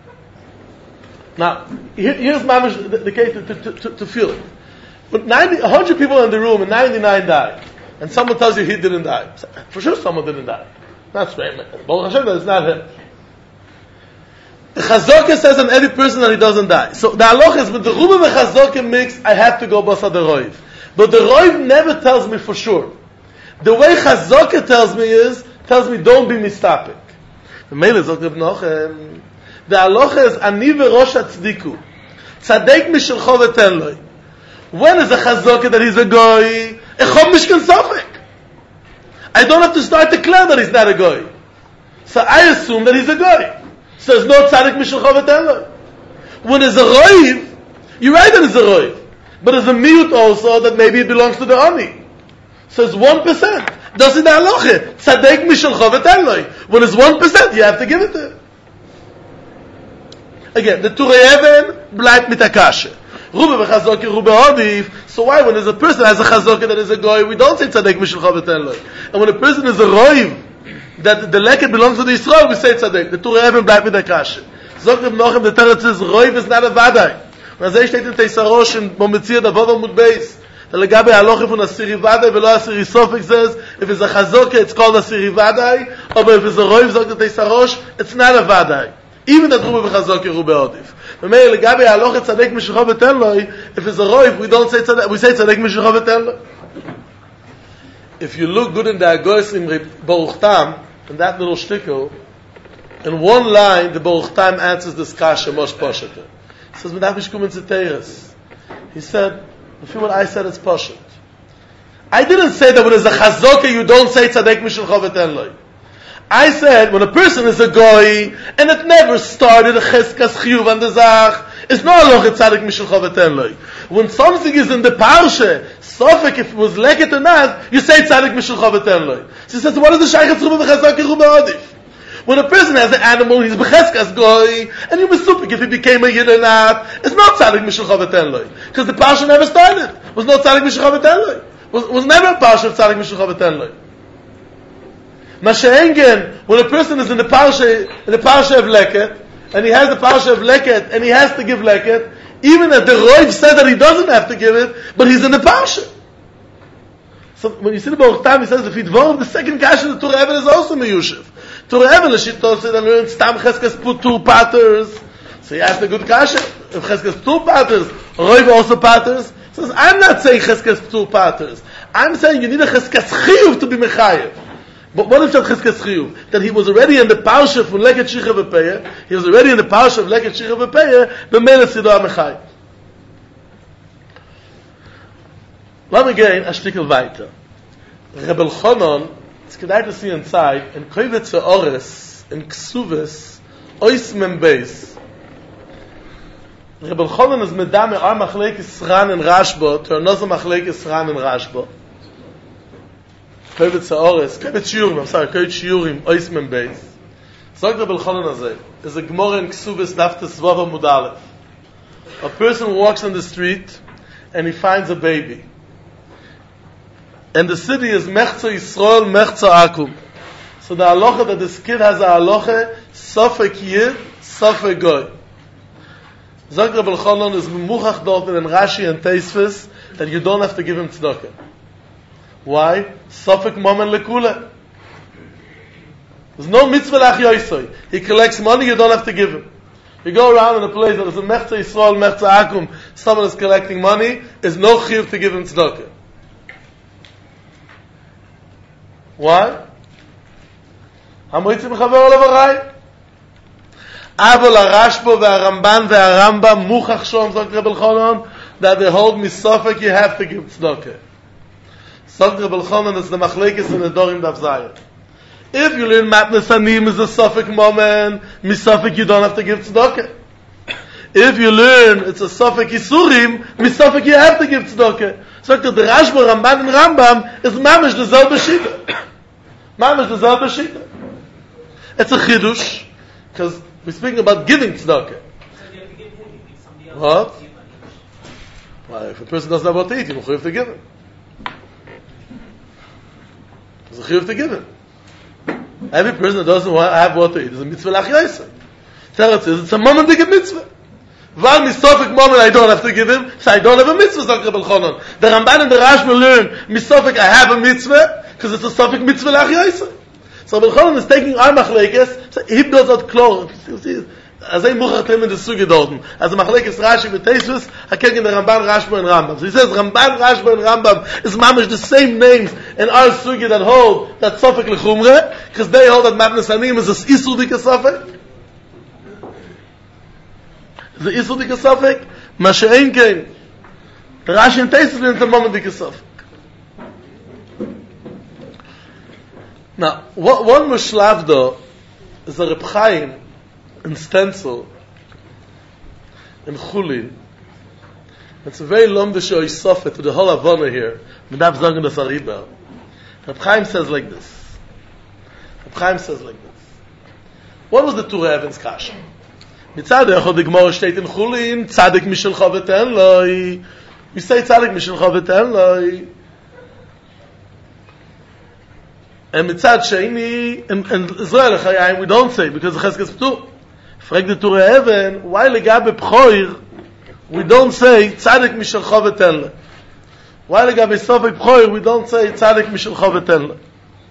Now, here's mamish the case to feel it. But 100 people in the room and 99 died. And someone tells you he didn't die. For sure someone didn't die. That's right. Baruch Hashem, that is not him. The Chazoke says on every person that he doesn't die. So the halach is with the Ruba and Chazoke mix, I have to go Basa the Roiv. But the Roiv never tells me for sure. The way Chazoke tells me don't be mistapik. The Mele Zok Reb Nochem. The halacha is ani verosh tzdiku. Tzadek mishelcho v'ten loy. When is a Chazoke that he's a goy? Echom mishkan sofek. I don't have to start to declare that he's not a goy. So I assume that he's a goy. So there's no tzadek mishelcho v'ten loy. When there's a roiv, you're right that it's a roiv. But there's a miut also that maybe it belongs to the ani. So it's 1%. Das ist der Halacha. Tzadek mishelcho v'ten loy. When it's 1%, you have to give it to him. Again, the Turei Even bleibt mit der Kasche. Rube v'chazoke, Rube Odif. So why, when there's a person has a chazoke that is a goy, we don't say tzadek mishelcho v'ten loy. And when a person is a roiv, that the leket belongs to the Yisrael, we say tzadek. The Turei Even bleibt mit der Kasche. Sagt Reb Nochem, the Teretz is roiv is not a vadai. Und as steht in Teisarosh in Bometzir Davov Amud Beis. The legabe halacha from Asiri vadai v'lo Asiri sofek says, if it's a chazoke, it's called Asiri vadai, or if it's a roiv, sagt the Teisarosh, it's not a vadai. Even that Rube v'chazoke, Rube Odif. V'mei legabe halacha tzadek mishelcho v'ten loy, if it's a roiv, we don't say tzadek, we say tzadek mishelcho v'ten loy. If you look good in the Agos in Baruch Tam, in that little shtickle, in one line, the Baruch Tam answers this kasha mosh poshet. He says, "Medach mishkum in tziteiras." He said, "If you what I said, it's poshet." I didn't say that when there's a chazoke, you don't say tzadek mishelcho v'ten loy. I said, when a person is a goy, and it never started a cheskas chiyuv on the zach, it's not a loch tzadek mishelcho v'ten loy. When something is in the parsha, sofek if it was leket or not, you say tzadek mishelcho v'ten loy. So he says, what is the shaykh tzruba v'chazoke Rube Odif? When a person has an animal, he's b'cheskas goy, and you misupik if he became a yid or not, it's not tzadek mishelcho v'ten loy. Because the parsha never started. It was not tzadek mishelcho v'ten loy. It was never a parsha of tzadek mishelcho v'ten loy. Mashengen, when a person is in the parsha of leket, and he has the parsha of leket, and he has to give leket, even if the roiv said that he doesn't have to give it, but he's in the parsha. So when you see the Baruch Tam, he says, if he dvorov the second kasha, the Turei Even is also meyushiv. Turei Even, Lashito said, and learn stam cheskes put two paters. So he asked a good kasha. If cheskes two paters, roiv also paters. He says, I'm not saying cheskes two paters. I'm saying you need a cheskes chiyuv to be mechayev. But what if that cheskes chiyuv? That he was already in the parsha from leket shicha v'peya. He was already in the parsha of leket shicha v'peya. B'mele sido mechayev. Let me gain a shtikel weiter. Rebel Chonon, it's kedai to see inside, in Kovetze Ores, in Ksuves, Ois Membeis. Rebel Chonon is medame ar machlekes Ran and Rashba, to another machlekes Ran and Rashba. Kovetze Ores, Kovetze Yurim, Ois Membeis. Sagt Rebel Chonon azeh, is a Gemara in Ksuves, Naftes Vava Mudalev. A person walks on the street, and he finds a baby. And the city is Mechza Yisrael, Mechza Akum. So the halacha that this kid has a halacha, Sofek Yid, Sofek Goy. Zog Rebel Chonon is Memuchach dort in Rashi and Teisves that you don't have to give him tzedakah. Why? Sofek Momen Lekula. There's no mitzvah lach yoisoi. He collects money, you don't have to give him. You go around in a place that is a Mechza Yisrael, Mechza Akum, someone is collecting money, there's no chiyuv to give him tzedakah. Why? המויצי מחבר עליו הרי. אבל הרשב"א והרמב"ן והרמב"ם מוכח שום, sagt Reb Elchanan, that they hold misafek you have to give tzedakah. Sagt Reb Elchanan is the machlekes in the Dorim Daf Zayin. If you learn matnas anim is a safek moment, misafek you don't have to give tzedakah. If you learn it's a safek isurim, misafek you have to give tzedakah. Sagt the Rashba, Ramban and Rambam is mamish the selbe shita. Mamish the selbe shita. It's a chidush, because we're speaking about giving tzedakah. What? Well, if a person doesn't have what to eat, you have to give him. There's a chiyuv to give him. Every person that doesn't have what to eat is a mitzvah l'achyaisa. Teretz is, it's a moment to give mitzvah. While misofik moment I don't have to give him, so I don't have a mitzvah, sagt Reb Elchanan. The Ramban and the Rashba learn, misofik I have a mitzvah, because it's a sofik mitzvah l'achyaisa. So Reb Elchanan is taking our machlekes, so he builds out klor. As I muchatem in the sugi dorten. As the machlekes Rashi with Teisvus, hakek in the Ramban, Rashba and Rambam. So he says Ramban, Rashba and Rambam is mamish the same names in our sugi that hold that sofik l'chumre, because they hold that matnas anim is a isur dika sofik. The isur dika sofik, ma she'ein kein. The Rashi and Teisvus learn the moment dika sofik. Now, one mushlav though is a Reb Chaim in stencil in Chulin. It's a very long show to the whole Havana here. Reb Chaim says like this. What was the Torah Evan's kasha? Mitzad echad the Gemara steht in Chulin, Tzadik mishel chaveten loi. We say Tzadik mishel chaveten loi. And mitzad sheini in Israel Chayim we don't say because the Cheskes Ptur. Frag the Torah Even why legabe Pchoir we don't say Tzadik mishel chaveten loi. Why legabe Sofek Pchoir we don't say Tzadik mishel chaveten loi.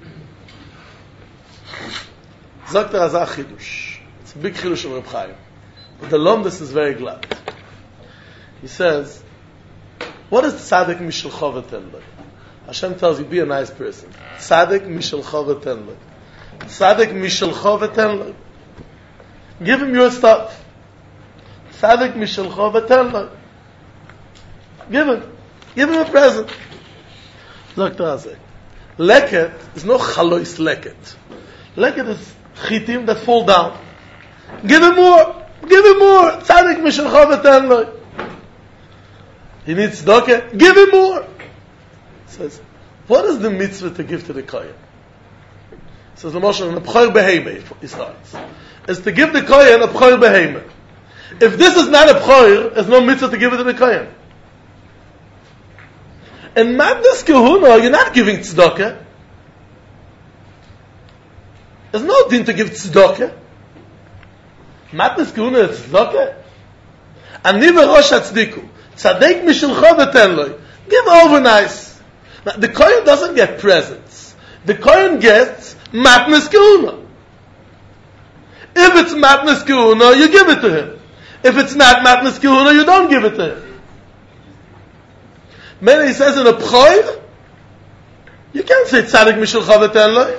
Sagt Azah Chidush. It's a big Chidush of Reb Chaim. But the Lomdus is very glad. He says, what is Tzadik mishel chaveten loi? Hashem tells you, be a nice person. Tzadik mishel chaveten loi. Tzadik mishel chaveten loi. Give him your stuff. Tzadik mishel chaveten loi. Give him a present. Dr. Azek. Leket is no chalois leket. Leket is chitim that fall down. Give him more. Tzadik mishel chaveten loi. He needs tzedakah. Give him more. Says, what is the mitzvah to give to the kohen? Says the Moshe, a b'chor behemah, he starts. Is to give the kohen a b'chor behemah. If this is not a b'chor, there's no mitzvah to give it to the kohen. In Matnas Kehuna, you're not giving tzedakah. There's no din to give tzedakah. Matnas Kehuna is tzedakah. Ani v'rosh hatzdiku. Tzadek mishel chaveten loi. Give over nice. Now, the Kohen doesn't get presents. The Kohen gets Matnas Kehuna. If it's Matnas Kehuna, you give it to him. If it's not Matnas Kehuna, you don't give it to him. Many he says in a Pchoir, you can't say Tzadik Mishel Chaveten Loi.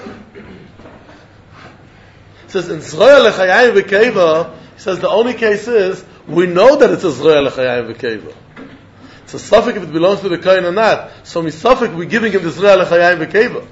He says in Zroya Lechayayim V'Keiva, he says the only case is, we know that it's a Zroya Lechayayim V'Keiva. It's a suffix if it belongs to the Kohen or not. So misafik we're giving him the Zraya L'Chayayim V'Keiva.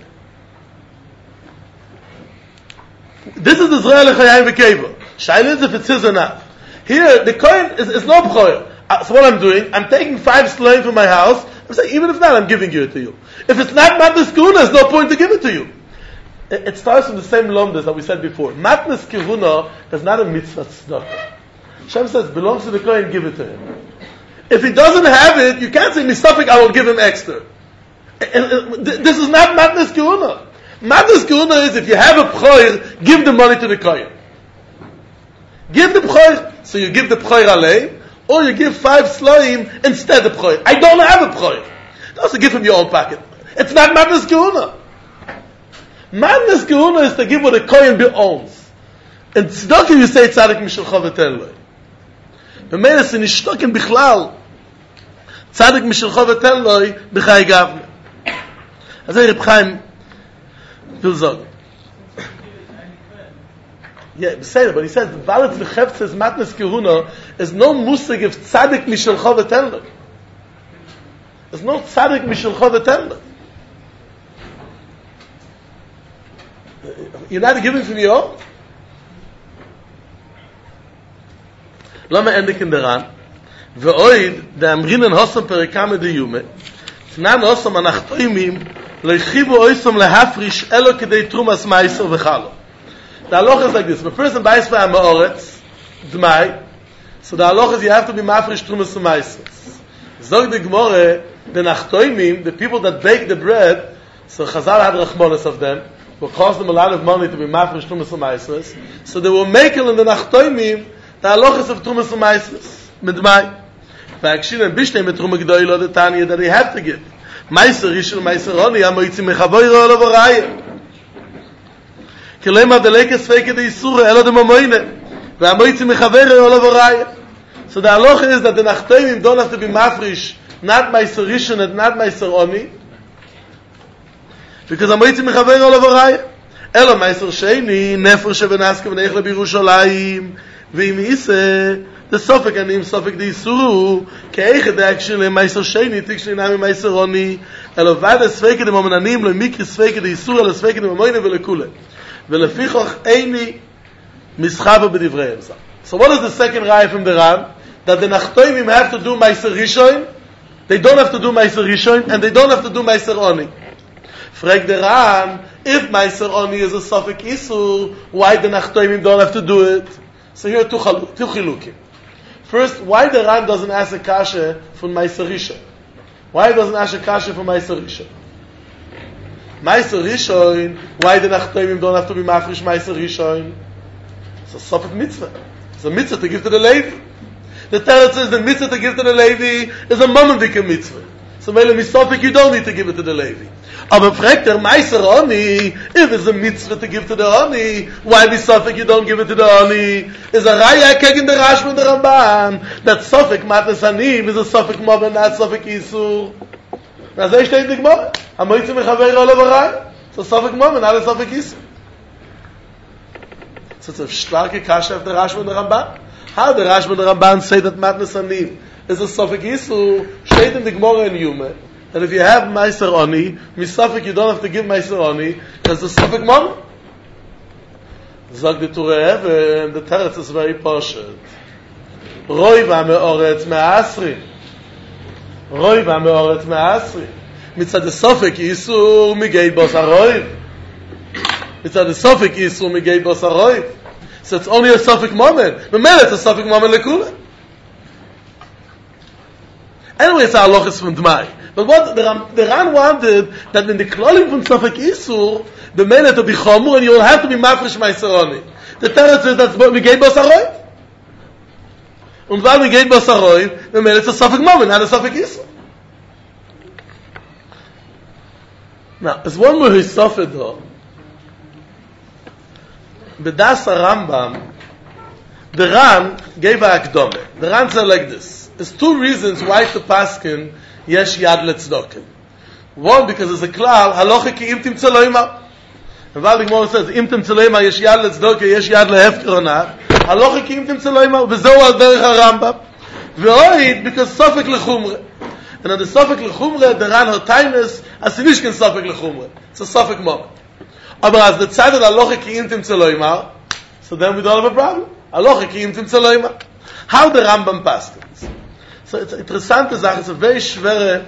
This is the Zraya L'Chayayim V'Keiva. Shaila is if it's his or not. Here, the Kohen is no B'choyer. So what I'm doing, I'm taking 5 slaves from my house, I'm saying, even if not, I'm giving it to you. If it's not Matnas Kehuna, there's no point to give it to you. It starts from the same lomdas that we said before. Matnas Kehuna is not a mitzvah tzedakah. Hashem says, belongs to the Kohen, give it to him. If he doesn't have it, you can't say, Misafik, I will give him extra. This is not Matnas Kehuna. Matnas Kehuna is, if you have a B'choyer, give the money to the Kohen. Give the B'choyer. So you give the B'choyer alei, or you give 5 slaim instead of B'choyer. I don't have a B'choyer. Also give him your own pocket. It's not Matnas Kehuna. Matnas Kehuna is to give what the Kohen owns. In Tzedakah you say, Tzadik Mishel Chaveten Loi. B'meres in Ishtokin Bichlal, Tzadik mishel chaveten loi b'chai gavne. Also Reb Chaim will sagen. Yeah, say that, but he says, Valet v'cheftzes matnes kehuna is no musig of tzaddik mishelcha v'tenler. There's no tzaddik mishelcha v'tenler. You're not giving from your own. Lama endik in der Ran. Ve'oid, da amrinen hossam perikame de yume. Tnan hossam anachtoimim, lo yichivu oisom lehafrish elo kedei trumas maiso v'chalo. The halacha is like this. If a person buys for a ma'oretz, d'mai, so the halacha is you have to be mafrish trumas maisos. Zog the Gemara, the nachtoimim, the people that bake the bread, so Chazal had rachmones of them, will cost them a lot of money to be mafresh trumas ma'asos. So they will make it in the nachtoimim the halachas of trumas ma'asos midmai. V'akshin and bishnei metruma gdoilo the tanya that they have to give. Ma'aser rishon ma'aser oni amoitzim mechavoiro olo v'raya. Kelema delekes feke de isura elo de mamoine. V'amoitzim mechavoiro olo v'raya. So the halacha is that the nachtoimim don't have to be mafresh, not ma'aser rishon and not ma'aser oni. Because amoitzim mechaver olo v'raya. Elo meiser sheni, nefer shebenaske v'neich lebirushalayim, v'im ise, the sofek anim, sofek de isuru, ke'echet de'akshile meiser sheni, tikshli nami meiser oni, elo vada sveke de momenanim, lo mikri sveke de isuru, elo sveke de momoine v'lekule. V'lefichoch eini mischava b'divrei. So what is the second raya from the Ran? That the nachtoimim have to do meiser rishon, they don't have to do meiser rishon, and they don't have to do meiser oni. Frag the Ran, if Meiser Oni is a Sofek Isur, why the Nachtoimim don't have to do it? So here are two chilukim. First, why the Ran doesn't ask a kasha from Meiser Rishon? Why doesn't ask a kasha from Meiser Rishon? Meiser Rishon, why the Nachtoimim don't have to be Mafrish Meiser Rishon? It's a Sofek Mitzvah. It's a mitzvah to give to the Levi. The Torah says the mitzvah to give to the Levi is a Mamandika mitzvah. So Mele Misofik, you don't need to give it to the Levi. Aber fragt der Meiser Oni, if it's a mitzvah to give to the Oni, why Misofik you don't give it to the Oni? Is a raya gegen der Rashba and the Ramban, that Sofik Matas Anim is a Sofik Moben, not Sofik Isur. Now so steht die Gemara. Amoitzim mechaver olo v'raya. So Sofik Moben, not a Sofik Isur. So it's a starke kasha of the Rashba and the Ramban. How the Rashba and the Ramban say that Matas Anim is a Sofik Isur, steht in the Gemara in Yume, that if you have Meiser Oni, Misafik you don't have to give Meiser Oni, because the Sofik Mom. Zog the Tureh, and the Teretz is very poshut. Roi v'ameoretz me'asri. Roi v'ameoretz me'asri. Mitzad the Sofik Isur migei bos haroiv. Mitzad the Sofik Isur migei bos haroiv. So it's only a Sofik moment. Memele it's a Sofik moment lekula. Anyway, it's our halachas from Dmai. But what the Ran wanted, that in the klolim from Sofek Isur, the men to be chomur, and you will have to be mafresh meiser oni. The Torah says that's what we gave Basaroiv. And while we gave Basaroiv, the men it's a Sofek moment, not a Sofek Isur. Now, there's one more who's suffered though. B'das Rambam, the Ran gave a akdome. The Ran said like this. There's two reasons why to paskin yesh yad letzdokim. One, because there's a klal halacha ki im timtze lo ima. And while the Gemara says im timtze lo ima yesh yad letzdokim yesh yad lehefkerona, halacha ki im timtze lo ima v'zeu al derech harambam. V'oid because sofek lechumre. And on the sofek lechumre the Ran hotaimes as he nishken sofek lechumre. It's a sofek moment. Aber as the tzad of halacha ki im timtze lo ima, so then we don't have a problem. Halacha ki im timtze lo ima. How the Rambam paskins? So it's an interessante Sache, it's a very schwere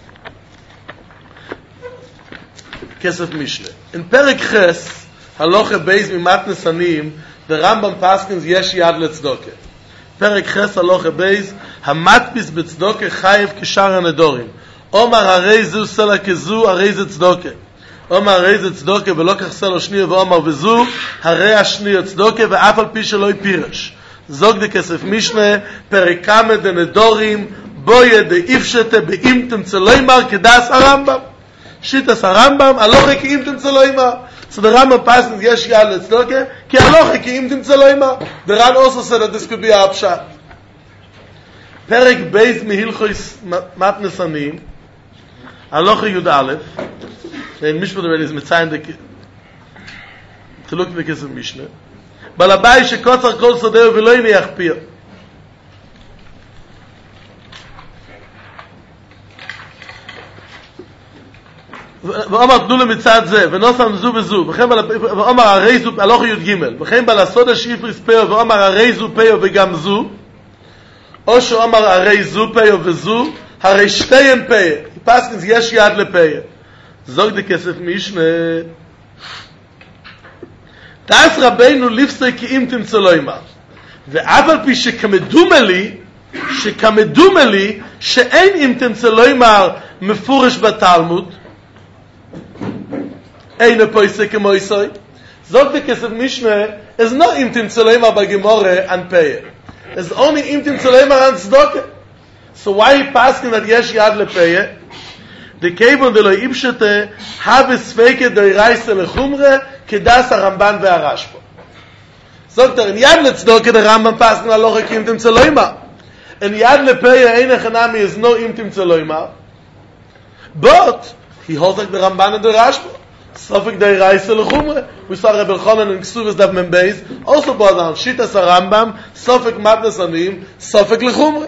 Kesef Mishnah. In Perek Ches, Halacha Beis Mimatnes Anim, the Rambam paskins yesh yad letzdoke. Perek Ches Halacha Beis, Hamatbis betzdoke chayev kishar hanedorim. Omar harei zu sela kezu harei ze tzdoke. Omar harei ze tzdoke velo kach selo shniya v'omar v'zu harei ashniya tzdoke ve'af al pi shelo yipiresh. Zog de Kesef Mishnah, perikame de nedorim, boye de ifshete beimtem tzeloimar kedas Arambam. Shitas Arambam, aloche ki imtem tzeloimar. So the Rambam passes yesh yad letzdoke, ki aloche ki imtem tzeloimar. The Ran also said that this could be a pshat. Perek beis mihilchois matnes anim, aloche yud aleph, in Mishpat already is mitzayin to look at the Kesef Mishnah. בלבי שקוצר כל סודהו ולא יניח פיר. ואומר תנו למצד זה, ונוסם זו וזו, ואומר הרי זו, הלוך י' ג', וכן בלסוד השיפריס פאו, ואומר הרי זו פאו וגם זו, או שאומר הרי זו פאו וזו, הרי שתיהם פאו, פסקינס יש יד לפאו. זוג די כסף מישנה, תעש רבינו לפסי כי אם תמצא לא אמר, ואף על פי שכמדומה לי, שאין אם תמצא לא אמר מפורש בתלמוד, אין הפויסה כמו יסוי. זוג די כסף מישנה, is not אם תמצא לא אמר בגמורה and pay. It's only אם תמצא לא אמר and tzedakah. So why he paskin that יש יד לפaya? The kevon de lo ibshete have sveike de reise lechumre kedas הרמב"ן והרשב"א. Sagt in yad letzedakah the Rambam paskin aloch im timtza lo imar. In yad lepaya ein echanami is no im timtza lo imar. But he holds like the Ramban and the Rashba. Sofik de reise lechumre. We saw Rebbe Elchanan in Ksuvas Daf Mem Beis also brought down Shitas Rambam Sofik matnas anim Sofik lechumre.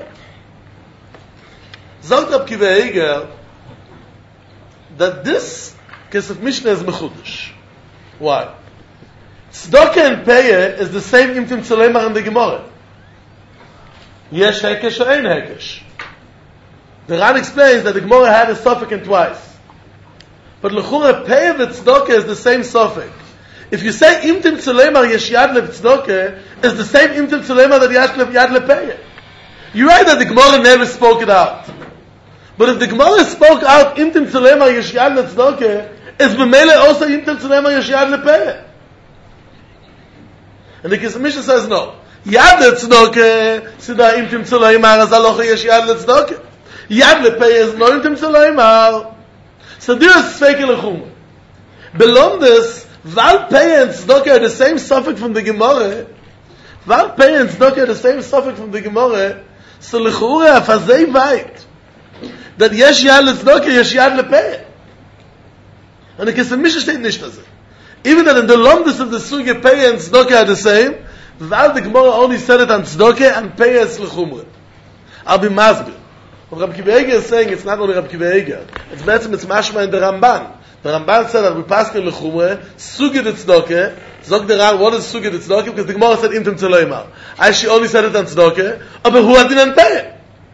Sagt Reb Kiva Eiger that this Kesef Mishnah is mechudesh. Why? Tzedakah and Peyah is the same imtim tzolemar in the Gemara. Yesh hekesh or ein hekesh. The Ran explains that the Gemara had a suffix twice. But l'chura Peyah and Tzedakah is the same suffix. If you say imtim tzolemar yesh yad le'Tzedakah, is the same imtim tzolemar that yesh yad le'Peyah. You're right that the Gemara never spoke it out. But if the Gemara spoke out imtim tzolemar yesh yad le'Tzedakah, is b'mele also imtim tzolemar yesh yad le'Peyah. And the Kesef Mishnah says no. Yad le'Tzedakah, sida imtim tzolemar as aloch yesh yad le'Tzedakah. Yad le'Peyah is no imtim tzolemar. So there is Sveike lechumre. Belong this, Val Peyah and Tzedakah are the same suffix from the Gemara. Val Peyah and Tzedakah are the same suffix from the Gemara. So lechumre afazei vayit. That yesh yad le'Tzedakah, yesh yad le'Peyah. And the Kesef Mishnah steht nicht das. Even that in the lomdus of the Suge, Peyah and Tzedakah are the same, Val the Gemara only said it on Tzedakah and Peyah is lechumre. I'll be masbir. What Reb Kiva Eiger is saying, it's not only Reb Kiva Eiger. It's mashma in the Ramban. The Ramban said that we pass the lechumre, Suge the Tzedakah, Zog the Ran, what is Suge the Tzedakah? Because the Gemara said imtim tzoleimar. She only said it on Tzedakah, but who had an Peyah?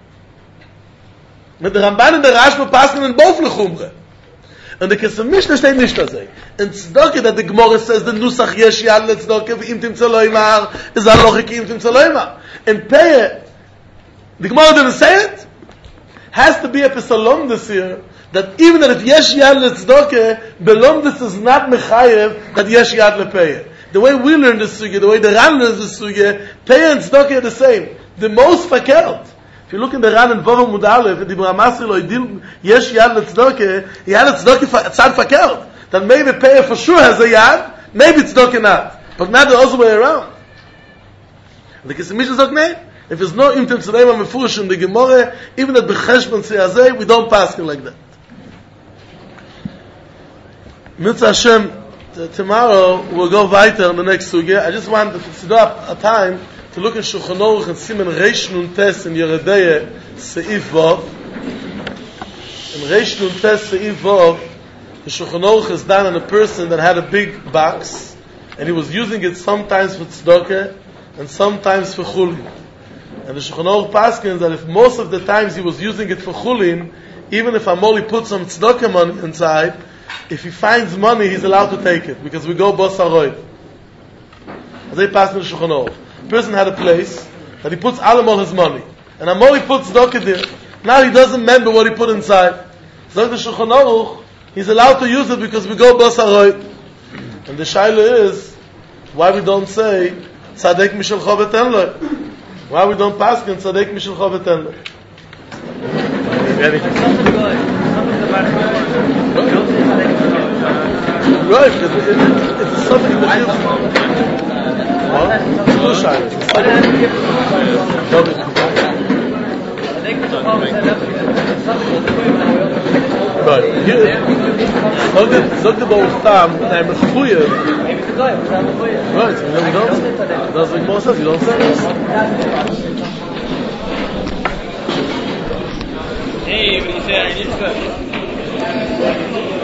But the Ramban and the Rashba passen in both lechumre. And the Kesef Mishnah steht nicht das. In Tzedakah that the Gemara says the Nusach yesh yad le'Tzedakah v'imtim tzoleimar is alochik imtim tzoleimar. In Peyah, the Gemara didn't say it. Has to be a pesalom this year that even that if yesh yad le'Tzedakah, belom this is not mechayev that yesh yad le'Peyah. The way we learn this sugya, the way the Ran learns this sugya, Peyah and Tzedakah are the same. The most fakert. If you look in the Ran and Vova Mudalev, and the Bramasri lo idil yesh yad le'Tzedakah, yad le'Tzedakah tzad fakert. That maybe Peyah for sure has a yad, maybe Tzedakah not, but not the other way around. The Kesef Mishnah sagt nein. If there's no imtim tzoleimar mefurish in the Gemara, even at becheshbon siyazeh, we don't pass it like that. Mitzvah Hashem, tomorrow we'll go weiter in the next sugya. I just want to sit up a time to look at Shulchan Aruch and Siman Reish Nun Tes in Yeridea Seif Vav. In Reish Nun Tes Seif Vav, the Shulchan Aruch is done on a person that had a big box, and he was using it sometimes for tzedakah and sometimes for chulin. And the Shulchan Aruch paskins that if most of the times he was using it for chulin, even if Amoli put some tzedakah money inside, if he finds money, he's allowed to take it, because we go bosaroid. As they pass in the Shulchan Aruch. The person had a place that he puts all his money, and Amoli puts tzedakah there. Now he doesn't remember what he put inside. So the Shulchan Aruch, he's allowed to use it because we go bosaroid. And the shaila is why we don't say tzadek mishel chovet en lo. Why we don't pass in tzadek mishel chovet en lo? Right, it's something that is two shaylas. Right. Zog the Baruch Tam, I'm a Right, so we don't. That's like Moses says, you don't say this. Hey, what do you say? I need to